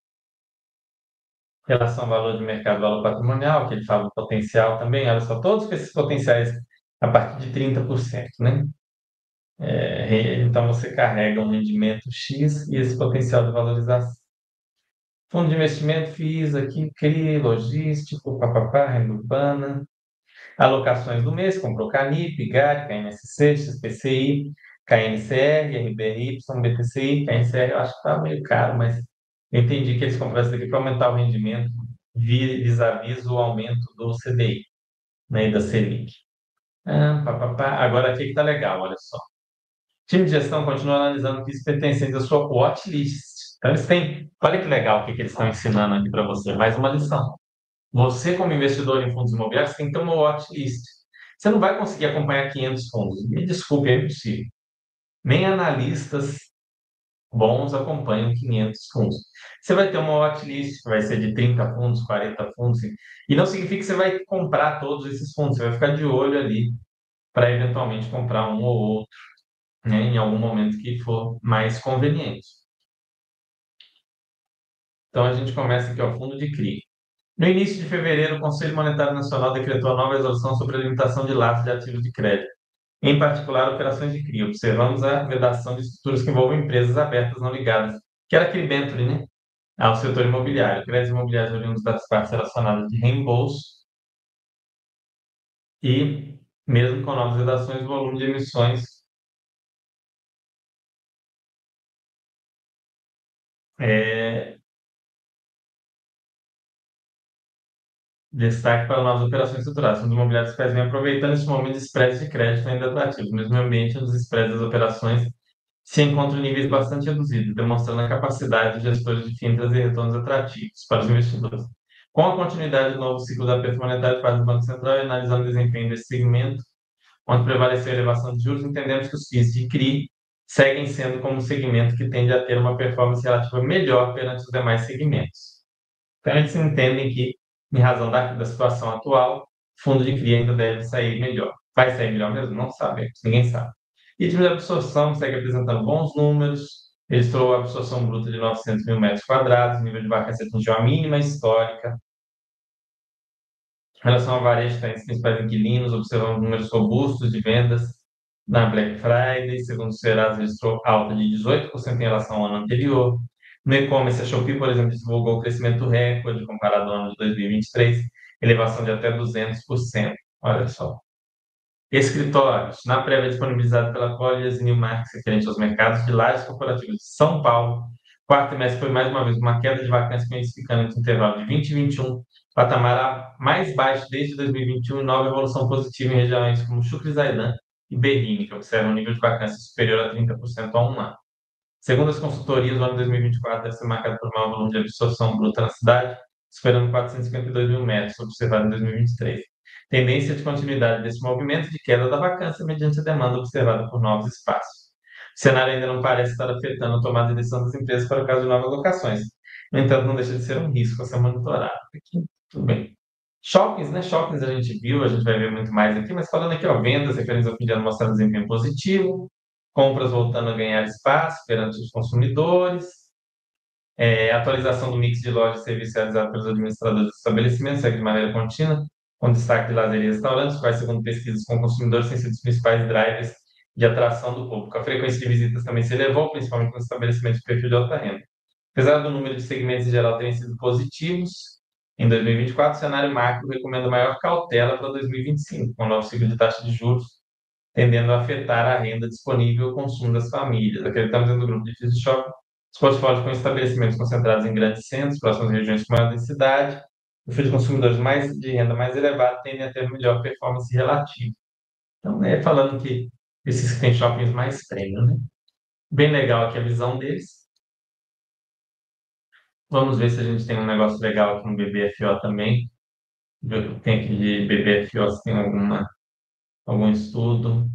Relação ao valor de mercado, valor patrimonial, que ele fala do potencial também, olha só, todos com esses potenciais a partir de trinta por cento, né? É, re- então você carrega um rendimento X e esse potencial de valorização. Fundo de investimento, fiz aqui, C R I, logístico, papapá, renda urbana. Alocações do mês, comprou Canip, G A R, K N S C, X P C I, K N C R, R B R Y, B T C I, K N C R, eu acho que está meio caro, mas eu entendi que eles compraram isso daqui para aumentar o rendimento vi- vis-à-vis o aumento do C D I, né, e da Selic. Ah, pá, pá, pá. Agora aqui que está legal, olha só. Time de gestão continua analisando que pertencentes à sua watchlist. Então, eles têm. Olha que legal o que, que eles estão ensinando aqui para você. Mais uma lição. Você, como investidor em fundos imobiliários, tem que ter uma watchlist. Você não vai conseguir acompanhar quinhentos fundos. Me desculpe, é impossível. Nem analistas bons acompanham quinhentos fundos. Você vai ter uma watchlist que vai ser de trinta fundos, quarenta fundos. E não significa que você vai comprar todos esses fundos. Você vai ficar de olho ali para eventualmente comprar um ou outro, né, em algum momento que for mais conveniente. Então, a gente começa aqui, ó, fundo de C R I. No início de fevereiro, o Conselho Monetário Nacional decretou a nova resolução sobre a limitação de lastros de ativos de crédito, em particular operações de C R I. Observamos a vedação de estruturas que envolvem empresas abertas não ligadas, que era aquele Bentley, né? Ao setor imobiliário. Créditos imobiliários oriundos das partes relacionadas de reembolso e, mesmo com novas vedações, o volume de emissões é, destaque para novas operações estruturadas. Fundos imobiliários que vem aproveitando esse momento de spreads de crédito ainda atrativos. No mesmo ambiente, os spreads das operações se encontram em níveis bastante reduzidos, demonstrando a capacidade de gestores de F I N trazer retornos atrativos para os investidores. Com a continuidade do novo ciclo da aperto monetário para o Banco Central e analisando o desempenho desse segmento, onde prevaleceu a elevação de juros, entendemos que os F I Is de C R I seguem sendo como um segmento que tende a ter uma performance relativa melhor perante os demais segmentos. Então, eles entendem que, em razão da, da situação atual, o fundo de C R I ainda deve sair melhor. Vai sair melhor mesmo? Não sabemos, ninguém sabe. Ritmo de absorção segue apresentando bons números, registrou a absorção bruta de novecentos mil metros quadrados, nível de vacância atingiu a mínima histórica. Em relação ao varejo, está entre os principais inquilinos, observamos números robustos de vendas na Black Friday, segundo o Serasa, registrou alta de dezoito por cento em relação ao ano anterior. No e-commerce, a Shopee, por exemplo, divulgou o crescimento recorde comparado ao ano de dois mil e vinte e três, elevação de até duzentos por cento. Olha só. Escritórios. Na prévia disponibilizada pela Colliers e Newmark, referente aos mercados de lajes corporativas de São Paulo, quarto trimestre foi mais uma vez uma queda de vacância, que vem se ficando entre o intervalo de vinte e vinte e um, patamar mais baixo desde dois mil e vinte e um, e nova evolução positiva em regiões como Chucre, Zaidan e Berrini, que observam um nível de vacância superior a trinta por cento a um ano. Segundo as consultorias, o ano dois mil e vinte e quatro deve ser marcado por um maior volume de absorção bruta na cidade, superando quatrocentos e cinquenta e dois mil metros, observado em dois mil e vinte e três. Tendência de continuidade desse movimento de queda da vacância mediante a demanda observada por novos espaços. O cenário ainda não parece estar afetando a tomada de decisão das empresas para o caso de novas locações. No entanto, não deixa de ser um risco a ser monitorado. Aqui, tudo bem. Shoppings, né? Shoppings a gente viu, a gente vai ver muito mais aqui, mas falando aqui, ó, vendas referentes ao fim de ano mostrando desempenho positivo, compras voltando a ganhar espaço perante os consumidores, é, atualização do mix de lojas e serviços realizado pelos administradores dos estabelecimentos, segue de maneira contínua, com destaque de lazer e restaurantes, quais, segundo pesquisas com consumidores, têm sido os principais drivers de atração do público. A frequência de visitas também se elevou, principalmente nos estabelecimentos de perfil de alta renda. Apesar do número de segmentos em geral terem sido positivos, em dois mil e vinte e quatro, o cenário macro recomenda maior cautela para dois mil e vinte e cinco, com o novo ciclo de taxa de juros tendendo a afetar a renda disponível e o consumo das famílias. Acreditamos dentro do grupo de difícil de shopping, os portfólios com estabelecimentos concentrados em grandes centros, próximas regiões com maior densidade, o perfil de consumidores mais, de renda mais elevada tendem a ter melhor performance relativa. Então, é falando que esses que têm shoppings mais premium, né? Bem legal aqui a visão deles. Vamos ver se a gente tem um negócio legal aqui no B B F O também. Ver o que tem aqui de B B F O, se tem alguma, algum estudo.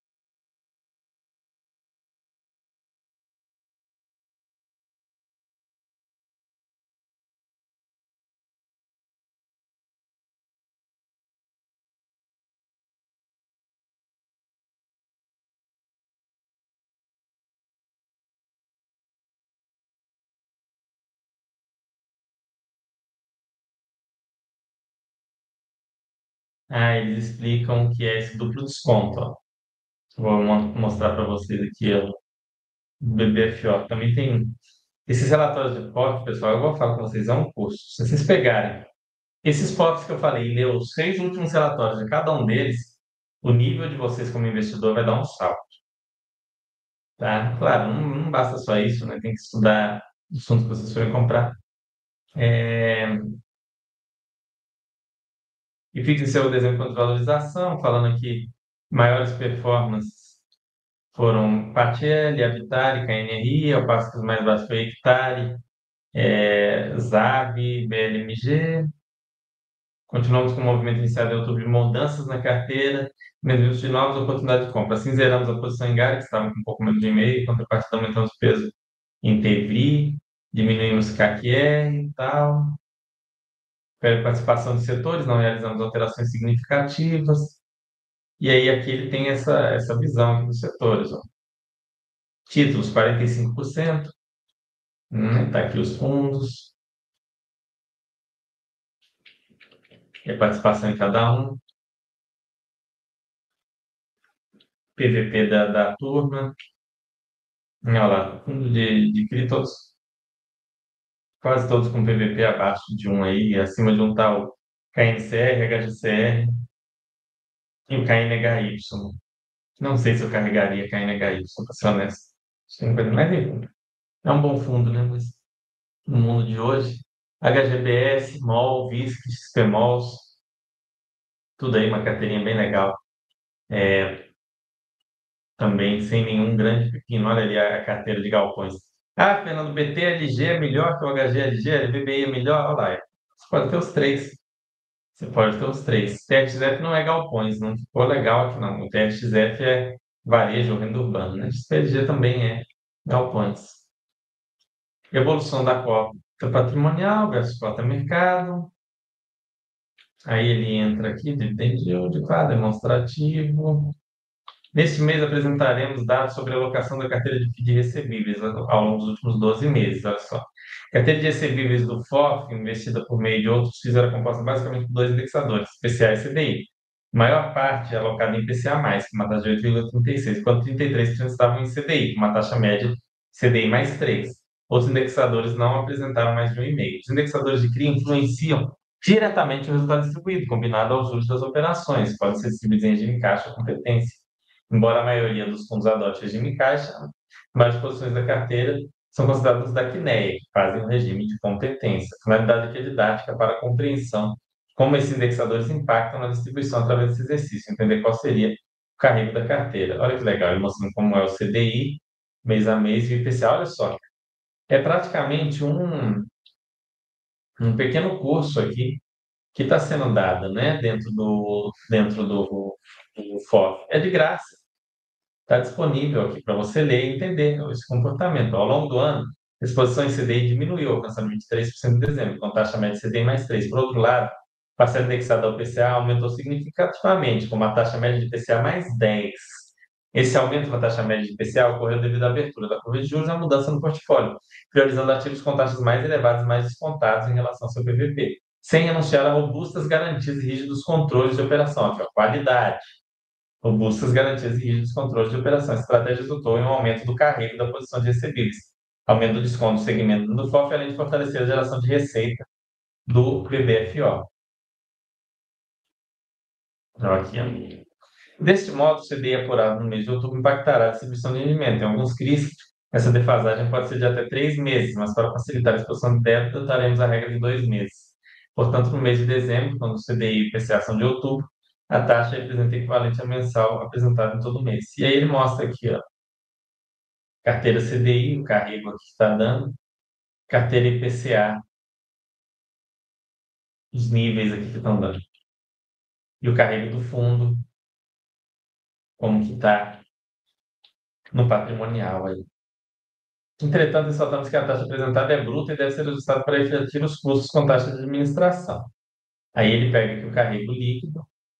Ah, eles explicam que é esse duplo desconto, ó. Vou mo- mostrar para vocês aqui, ó, o B B F O. Também tem esses relatórios de P O C, pessoal. Eu vou falar com vocês, é um curso. Se vocês pegarem esses P O Cs que eu falei e ler os seis últimos relatórios de cada um deles, o nível de vocês como investidor vai dar um salto, tá? Claro, não, não basta só isso, né? Tem que estudar os fundos que vocês forem comprar. É, e fixe seu desempenho de valorização, falando aqui, maiores performances foram Partielli, Avitari, K N R I, ao passo que os mais baixos foi Hectare, é, Zab, B L M G. Continuamos com o movimento iniciado em outubro de mudanças na carteira, menos de novas oportunidades de compra. Assim, zeramos a posição em Gare, que estava com um pouco menos de e-mail, contrapartida aumentamos o peso em T V I, diminuímos C A C R e tal. Pela participação de setores, não realizamos alterações significativas. E aí, aqui ele tem essa, essa visão aqui dos setores. Ó. Títulos, quarenta e cinco por cento. Está aqui os fundos, e a participação em cada um. P V P da, da turma. Olha lá, fundo de, de CRI, todos, quase todos com P V P abaixo de um aí, acima de um tal K N C R, H G C R e o K N H Y. Não sei se eu carregaria K N H Y, para ser honesto. Acho que tem coisa mais enfim. É um bom fundo, né? Mas no mundo de hoje, H G B S, MOL, VISC, X P MOLs, tudo aí, uma carteirinha bem legal. É, também sem nenhum grande pepino. Olha ali a carteira de galpões. Ah, Fernando, B T L G é melhor que o H G L G, B B I é melhor? Olha lá, você pode ter os três. Você pode ter os três. T X F não é galpões, não ficou legal aqui não. O T X F é varejo ou renda urbana, né? X P L G também é galpões. Evolução da cota patrimonial versus cota mercado. Aí ele entra aqui, dividend yield, claro, demonstrativo. Neste mês apresentaremos dados sobre a alocação da carteira de de recebíveis ao ao longo dos últimos doze meses, olha só. A carteira de recebíveis do F O F, investida por meio de outros FIIs, era composta basicamente por dois indexadores, I P C A e C D I. A maior parte é alocada em I P C A mais, com uma taxa de oito vírgula trinta e seis, enquanto trinta e três por cento estavam em C D I, com uma taxa média C D I mais três. Outros indexadores não apresentaram mais de um vírgula cinco. Os indexadores de C R I influenciam diretamente o resultado distribuído, combinado aos juros das operações, podem ser distribuídos em regime caixa ou competência. Embora a maioria dos fundos adote regime caixa, mais posições da carteira são consideradas da C N E A, que fazem o regime de competência. A finalidade aqui é didática para a compreensão de como esses indexadores impactam na distribuição através desse exercício, entender qual seria o carrego da carteira. Olha que legal, ele mostrando como é o C D I, mês a mês, e o I P C A. Olha só, é praticamente um, um pequeno curso aqui que está sendo dado, né, dentro do, dentro do, do F O F. É de graça, está disponível aqui para você ler e entender esse comportamento. Ao longo do ano, a exposição em C D I diminuiu, alcançando vinte e três por cento em dezembro, com taxa média de C D I mais três. Por outro lado, a parcela indexada ao I P C A aumentou significativamente, com uma taxa média de I P C A mais dez. Esse aumento na taxa média de I P C A ocorreu devido à abertura da curva de juros e à mudança no portfólio, priorizando ativos com taxas mais elevadas e mais descontados em relação ao seu P V P, sem renunciar a robustas garantias e rígidos controles de operação, aqui, ó, qualidade, robustas garantias e rígidos controles de operação. A estratégia resultou em um aumento do carrego da posição de recebíveis, aumento do desconto do segmento do F O F, além de fortalecer a geração de receita do B B F O. Então, aqui, ó. Deste modo, o C D I apurado no mês de outubro impactará a distribuição de rendimento. Em alguns C R Is, essa defasagem pode ser de até três meses, mas para facilitar a exposição de débito, adotaremos a regra de dois meses. Portanto, no mês de dezembro, quando o C D I e o I P C A são de outubro, a taxa representa equivalente ao mensal apresentado em todo mês. E aí ele mostra aqui, ó, carteira C D I, o carrego aqui que está dando, carteira I P C A, os níveis aqui que estão dando. E o carrego do fundo, como que está no patrimonial aí. Entretanto, ressaltamos que a taxa apresentada é bruta e deve ser ajustada para refletir os custos com taxa de administração. Aí ele pega aqui o carrego líquido,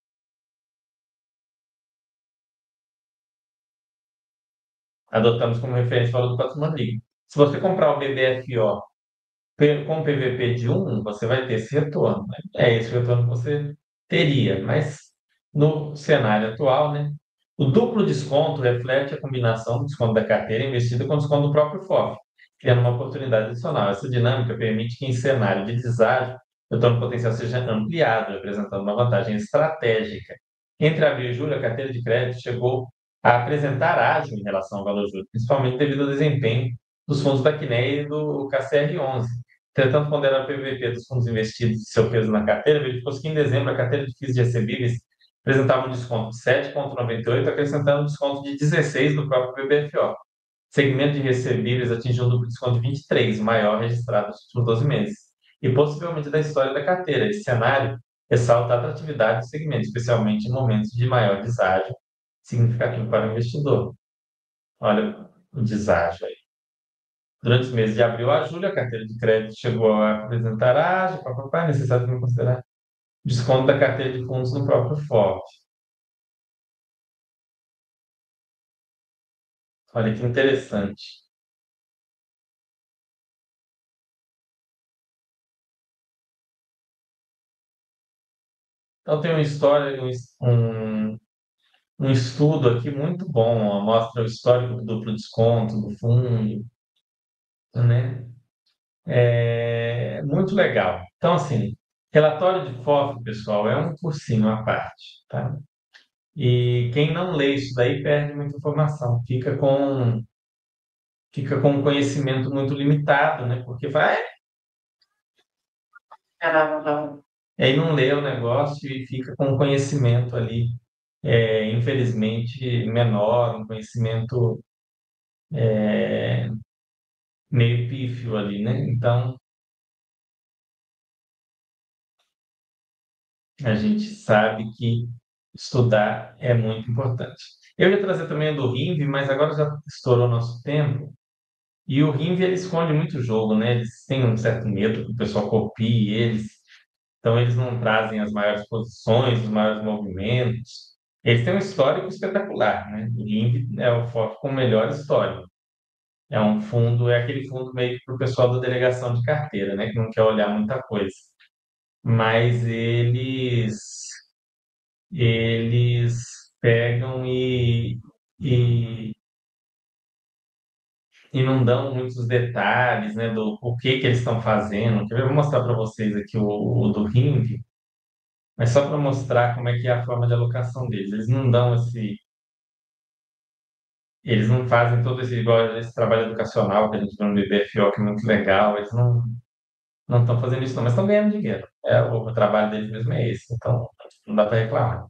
adotamos como referência o valor do patrimônio líquido. Se você comprar o B B F O P- com P V P de um, você vai ter esse retorno, né? É esse o retorno que você teria, mas no cenário atual, né? O duplo desconto reflete a combinação do desconto da carteira investida com o desconto do próprio F O F, criando uma oportunidade adicional. Essa dinâmica permite que, em cenário de deságio, o retorno potencial seja ampliado, representando uma vantagem estratégica. Entre abril e julho, a carteira de crédito chegou a apresentar ágio em relação ao valor juros, principalmente devido ao desempenho dos fundos da Quineia e do K C R onze. Entretanto, ponderar o P V P dos fundos investidos e seu peso na carteira, verificou que em dezembro a carteira de F I Is de recebíveis apresentava um desconto de sete vírgula noventa e oito, acrescentando um desconto de dezesseis do próprio B B F O. Segmento de recebíveis atingiu um duplo desconto de vinte e três, o maior registrado nos últimos doze meses, e possivelmente da história da carteira. Esse cenário ressalta a atratividade do segmento, especialmente em momentos de maior deságio significativo para o investidor. Olha o deságio aí. Durante os meses de abril a julho, a carteira de crédito chegou a apresentar ágio, papapá, é necessário também considerar desconto da carteira de fundos no próprio F O F. Olha que interessante. Então, tem uma história, um, es- um, um estudo aqui muito bom, ó, mostra o histórico do duplo desconto do fundo, né? É muito legal. Então, assim, relatório de F O F, pessoal, é um cursinho à parte, tá? E quem não lê isso daí perde muita informação, fica com, fica com um conhecimento muito limitado, né? Porque vai, e aí não lê o negócio e fica com um conhecimento ali, é, infelizmente, menor, um conhecimento meio pífio ali, né? Então, a gente sabe que estudar é muito importante. Eu ia trazer também o do Rinve, mas agora já estourou nosso tempo. E o Rinve, ele esconde muito jogo, né? Eles têm um certo medo que o pessoal copie eles. Então, eles não trazem as maiores posições, os maiores movimentos. Eles têm um histórico espetacular, né? O Rinve é o foco com o melhor histórico. É um fundo, é aquele fundo meio que para o pessoal da delegação de carteira, né? Que não quer olhar muita coisa. Mas eles eles pegam e, e, e não dão muitos detalhes, né, do o que que eles estão fazendo. Quer ver? Eu vou mostrar para vocês aqui o, o do ring, mas só para mostrar como é que é a forma de alocação deles. Eles não dão esse, eles não fazem todo esse igual esse trabalho educacional que a gente vê no B B F O, que é muito legal. Eles não não estão fazendo isso, não, mas estão ganhando dinheiro. É, o, o trabalho deles mesmo é esse, então não dá para reclamar.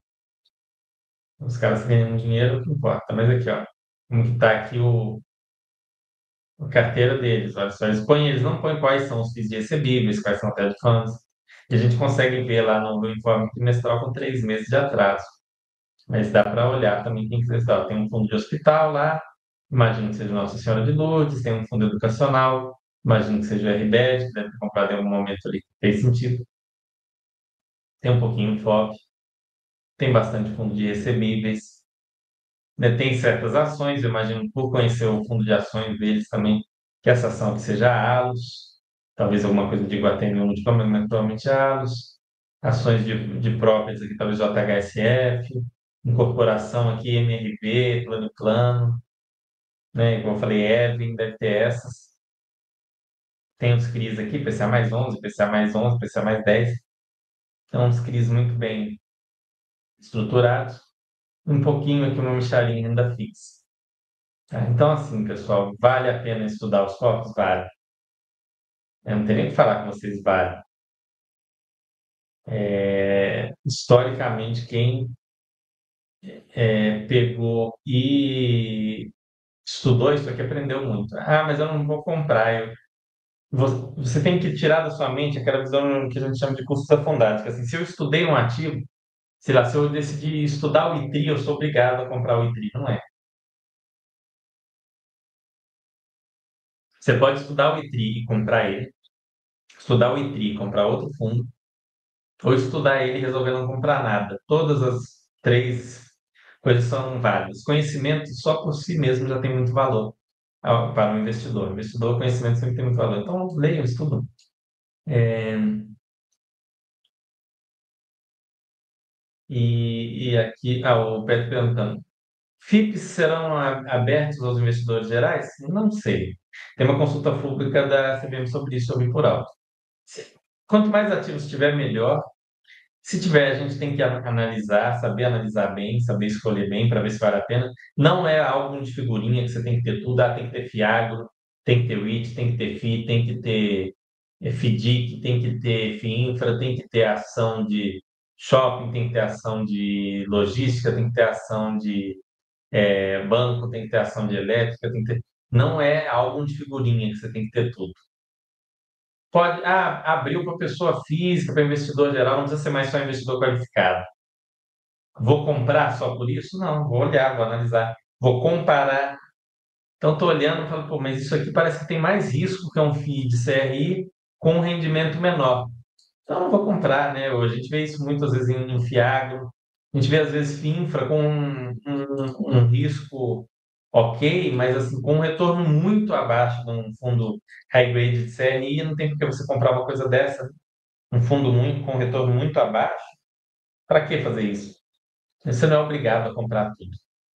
Os caras ganham dinheiro, é o que importa. Mas aqui, ó, como que tá aqui o, a carteira deles, olha só, eles põem, eles não põem quais são os F I Is recebíveis, quais são os TED Funds, e a gente consegue ver lá no, no informe trimestral com três meses de atraso. Mas dá para olhar também quem quiser estudar. Tem um fundo de hospital lá, imagino que seja Nossa Senhora de Lourdes, tem um fundo educacional, imagino que seja o R B E D, que deve ter comprado em algum momento ali, fez sentido. Tem um pouquinho de F O F, tem bastante fundo de recebíveis, né? Tem certas ações, eu imagino, por conhecer o fundo de ações deles também, que essa ação aqui seja a Alus, talvez alguma coisa de Iguatemi ou Multicom, mas naturalmente a Alus, ações de, de properties aqui, talvez J H S F, incorporação aqui, M R V, Plano e Plano, né? Igual eu falei, Evin, deve ter essas. Tem os C R Is aqui, P C A mais onze, P C A mais onze, P C A mais dez. Então, uns C R Is muito bem estruturados. Um pouquinho aqui, uma mixarinha em renda fixa. Tá? Então, assim, pessoal, vale a pena estudar os focos? Vale. Eu não tenho nem o que falar com vocês, vale. É, historicamente, quem é, pegou e estudou isso aqui aprendeu muito. Ah, mas eu não vou comprar. Eu, vo- você tem que tirar da sua mente aquela visão que a gente chama de custos afundados. Que, assim, se eu estudei um ativo, sei lá, se eu decidir estudar o I T R I, eu sou obrigado a comprar o I T R I. Não é. Você pode estudar o I T R I e comprar ele, estudar o I T R I e comprar outro fundo, ou estudar ele e resolver não comprar nada. Todas as três coisas são válidas. Conhecimento só por si mesmo já tem muito valor ah, para o investidor. O investidor, conhecimento sempre tem muito valor. Então, leiam, estudam. É, e, e aqui, ah, o Pedro perguntando, F I Ps serão a- abertos aos investidores gerais? Não sei. Tem uma consulta pública da C V M sobre isso, eu vi por alto. Se- Quanto mais ativos tiver, melhor. Se tiver, a gente tem que a- analisar, saber analisar bem, saber escolher bem para ver se vale a pena. Não é álbum de figurinha que você tem que ter tudo, ah, tem que ter Fiagro, tem que ter R E I T, tem que ter F I, tem que ter eh, FDIC, tem que ter FIINFRA, tem que ter ação de shopping, tem que ter ação de logística, tem que ter ação de eh, banco, tem que ter ação de elétrica, tem que ter... Não é álbum de figurinha que você tem que ter tudo. Pode, ah, abriu para pessoa física, para investidor geral, não precisa ser mais só investidor qualificado. Vou comprar só por isso? Não, vou olhar, vou analisar, vou comparar. Então, estou olhando e falo, pô, mas isso aqui parece que tem mais risco que um F I I de C R I com um rendimento menor. Então, não vou comprar, né? Hoje a gente vê isso muitas vezes em, em Fiagro, a gente vê às vezes FINFRA com um, um, um risco ok, mas assim, com um retorno muito abaixo de um fundo high grade de C R I, não tem por que você comprar uma coisa dessa, um fundo muito, com retorno muito abaixo. Para que fazer isso? Você não é obrigado a comprar tudo.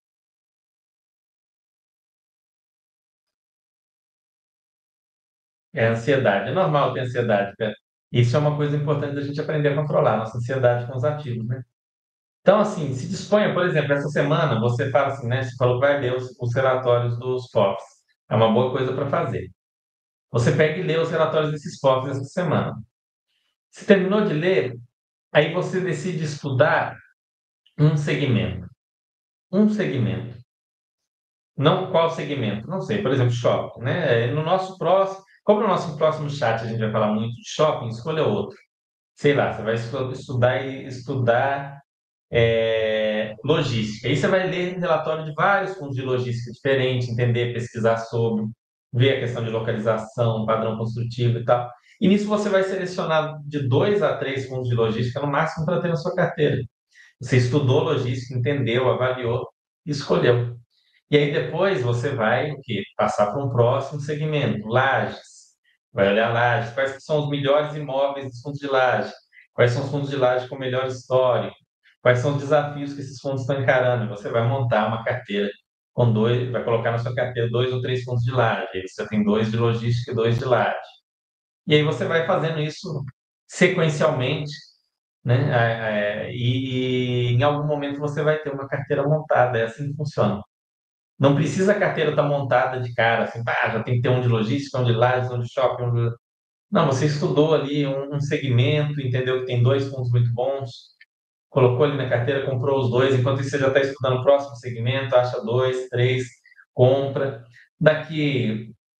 É ansiedade. É normal ter ansiedade, cara. Isso é uma coisa importante da gente aprender a controlar, nossa ansiedade com os ativos, né? Então, assim, se disponha, por exemplo, essa semana você fala assim, né? Você falou que vai ler os, os relatórios dos F O Fs. É uma boa coisa para fazer. Você pega e lê os relatórios desses F O Fs essa semana. Se terminou de ler, aí você decide estudar um segmento. Um segmento. Não qual segmento? Não sei, por exemplo, shopping, né? No nosso próximo, como no nosso próximo chat a gente vai falar muito de shopping, escolha outro. Sei lá, você vai estu- estudar e estudar é, logística. Aí você vai ler relatório de vários fundos de logística diferentes, entender, pesquisar sobre, ver a questão de localização, padrão construtivo e tal. E nisso você vai selecionar de dois a três fundos de logística no máximo para ter na sua carteira. Você estudou logística, entendeu, avaliou e escolheu. E aí depois você vai o quê? Passar para um próximo segmento, lajes. Vai olhar lajes, quais que são os melhores imóveis dos fundos de laje, quais são os fundos de laje com melhor histórico, quais são os desafios que esses fundos estão encarando. E você vai montar uma carteira com dois, vai colocar na sua carteira dois ou três fundos de laje. Aí você tem dois de logística e dois de laje. E aí você vai fazendo isso sequencialmente, né? É, é, E, e em algum momento você vai ter uma carteira montada. É assim que funciona. Não precisa a carteira estar montada de cara, assim, pá, já tem que ter um de logística, um de lajes, um de shopping. Um de... Não, você estudou ali um, um segmento, entendeu que tem dois fundos muito bons, colocou ali na carteira, comprou os dois, enquanto isso você já está estudando o próximo segmento, acha dois, três, compra. Daqui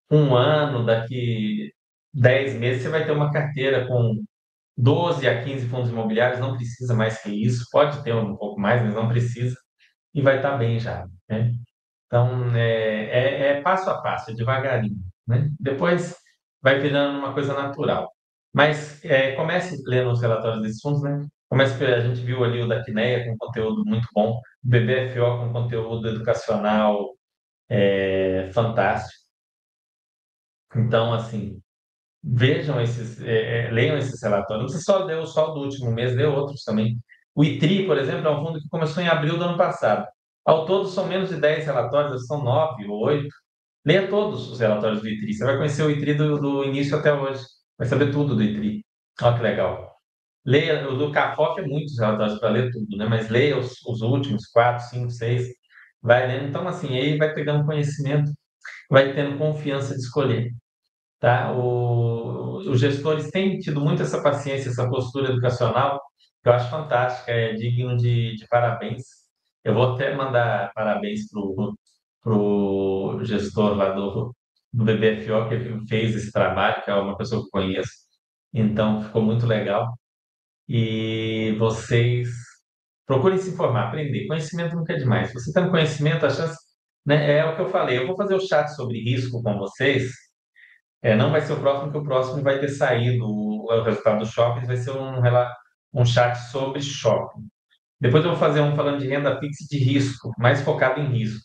um ano, daqui dez meses, você vai ter uma carteira com doze a quinze fundos imobiliários, não precisa mais que isso, pode ter um pouco mais, mas não precisa, e vai estar bem já, né? Então, é, é, é passo a passo, é devagarinho, né? Depois vai virando uma coisa natural. Mas é, comece lendo os relatórios desses fundos, né? Comece, a gente viu ali o da Quineia com conteúdo muito bom, o B B F O com conteúdo educacional é, fantástico. Então, assim, vejam esses, é, é, leiam esses relatórios. Você só deu só do último mês, deu outros também. O ITRI, por exemplo, é um fundo que começou em abril do ano passado. Ao todo, são menos de dez relatórios, são nove ou oito. Leia todos os relatórios do ITRI. Você vai conhecer o ITRI do, do início até hoje. Vai saber tudo do ITRI. Olha que legal. Leia, o do CAFOF é muitos relatórios para ler tudo, né? Mas leia os, os últimos, quatro, cinco, seis. Vai lendo. Então, assim, aí vai pegando conhecimento, vai tendo confiança de escolher. Tá? O, os gestores têm tido muito essa paciência, essa postura educacional, que eu acho fantástica, é digno de, de parabéns. Eu vou até mandar parabéns para o gestor lá do, do B B F O que fez esse trabalho, que é uma pessoa que eu conheço. Então, ficou muito legal. E vocês procurem se informar, aprender. Conhecimento nunca é demais. Se você tem conhecimento, a chance, né, é o que eu falei. Eu vou fazer o chat sobre risco com vocês, é, não vai ser o próximo, que o próximo vai ter saído o, o resultado do shopping, vai ser um, rela- um chat sobre shopping. Depois eu vou fazer um falando de renda fixa e de risco, mais focado em risco.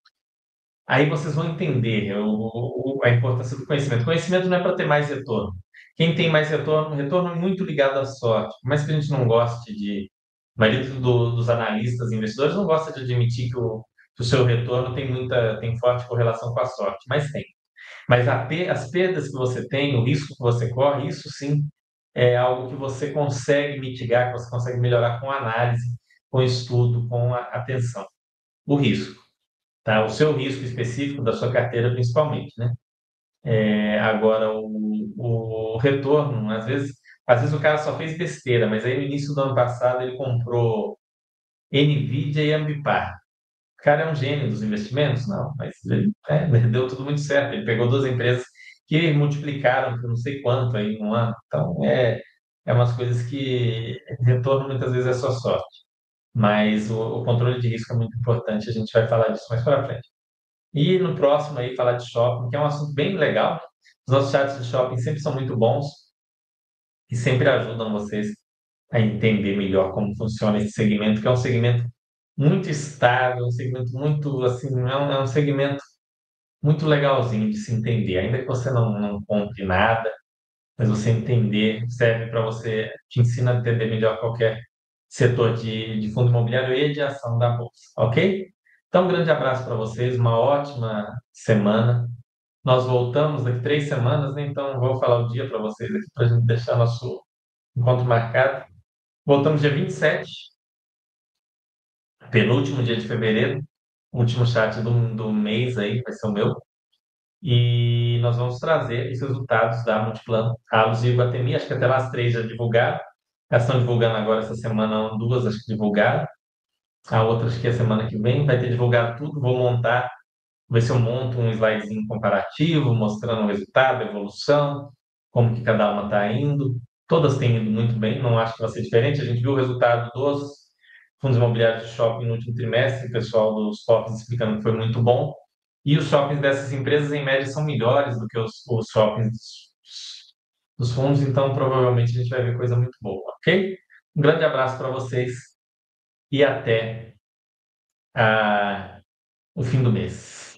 Aí vocês vão entender o- o- a importância do conhecimento. Conhecimento não é para ter mais retorno. Quem tem mais retorno, retorno é muito ligado à sorte. Por mais que a gente não goste de. A maioria do- dos analistas e investidores não gosta de admitir que o, que o seu retorno tem muita, tem forte correlação com a sorte, mas tem. Mas a pe- as perdas que você tem, o risco que você corre, isso sim é algo que você consegue mitigar, que você consegue melhorar com análise, com estudo, com a atenção. O risco, tá? O seu risco específico da sua carteira, principalmente, né? É, agora, o, o retorno, às vezes, às vezes o cara só fez besteira, mas aí no início do ano passado ele comprou Nvidia e Ambipar. O cara é um gênio dos investimentos? Não, mas ele, é, deu tudo muito certo. Ele pegou duas empresas que multiplicaram por não sei quanto aí em um ano. Então, é, é umas coisas que retorno muitas vezes é só sorte. Mas o, o controle de risco é muito importante. A gente vai falar disso mais para frente. E no próximo aí, falar de shopping, que é um assunto bem legal. Os nossos chats de shopping sempre são muito bons e sempre ajudam vocês a entender melhor como funciona esse segmento, que é um segmento muito estável, um segmento muito, assim, é um, é um segmento muito legalzinho de se entender, ainda que você não, não compre nada, mas você entender serve para você, te ensina a entender melhor qualquer setor de, de fundo imobiliário e de ação da bolsa, ok? Então, um grande abraço para vocês, uma ótima semana. Nós voltamos daqui três semanas, né? Então vou falar o dia para vocês aqui, para a gente deixar nosso encontro marcado. Voltamos dia vinte e sete, penúltimo dia de fevereiro, último chat do, do mês aí, vai ser o meu. E nós vamos trazer os resultados da Multiplano, Alus e Iguatemi. Acho que até lá as três já divulgaram. Elas estão divulgando agora essa semana, duas acho que divulgaram. A outra acho que é a semana que vem vai ter divulgado tudo. Vou montar, ver se eu monto um slidezinho comparativo, mostrando o resultado, a evolução, como que cada uma está indo. Todas têm ido muito bem, não acho que vai ser diferente. A gente viu o resultado dos fundos imobiliários de shopping no último trimestre, o pessoal dos shoppings explicando que foi muito bom. E os shoppings dessas empresas, em média, são melhores do que os, os shoppings dos fundos, então provavelmente a gente vai ver coisa muito boa, ok? Um grande abraço para vocês e até ah, o fim do mês.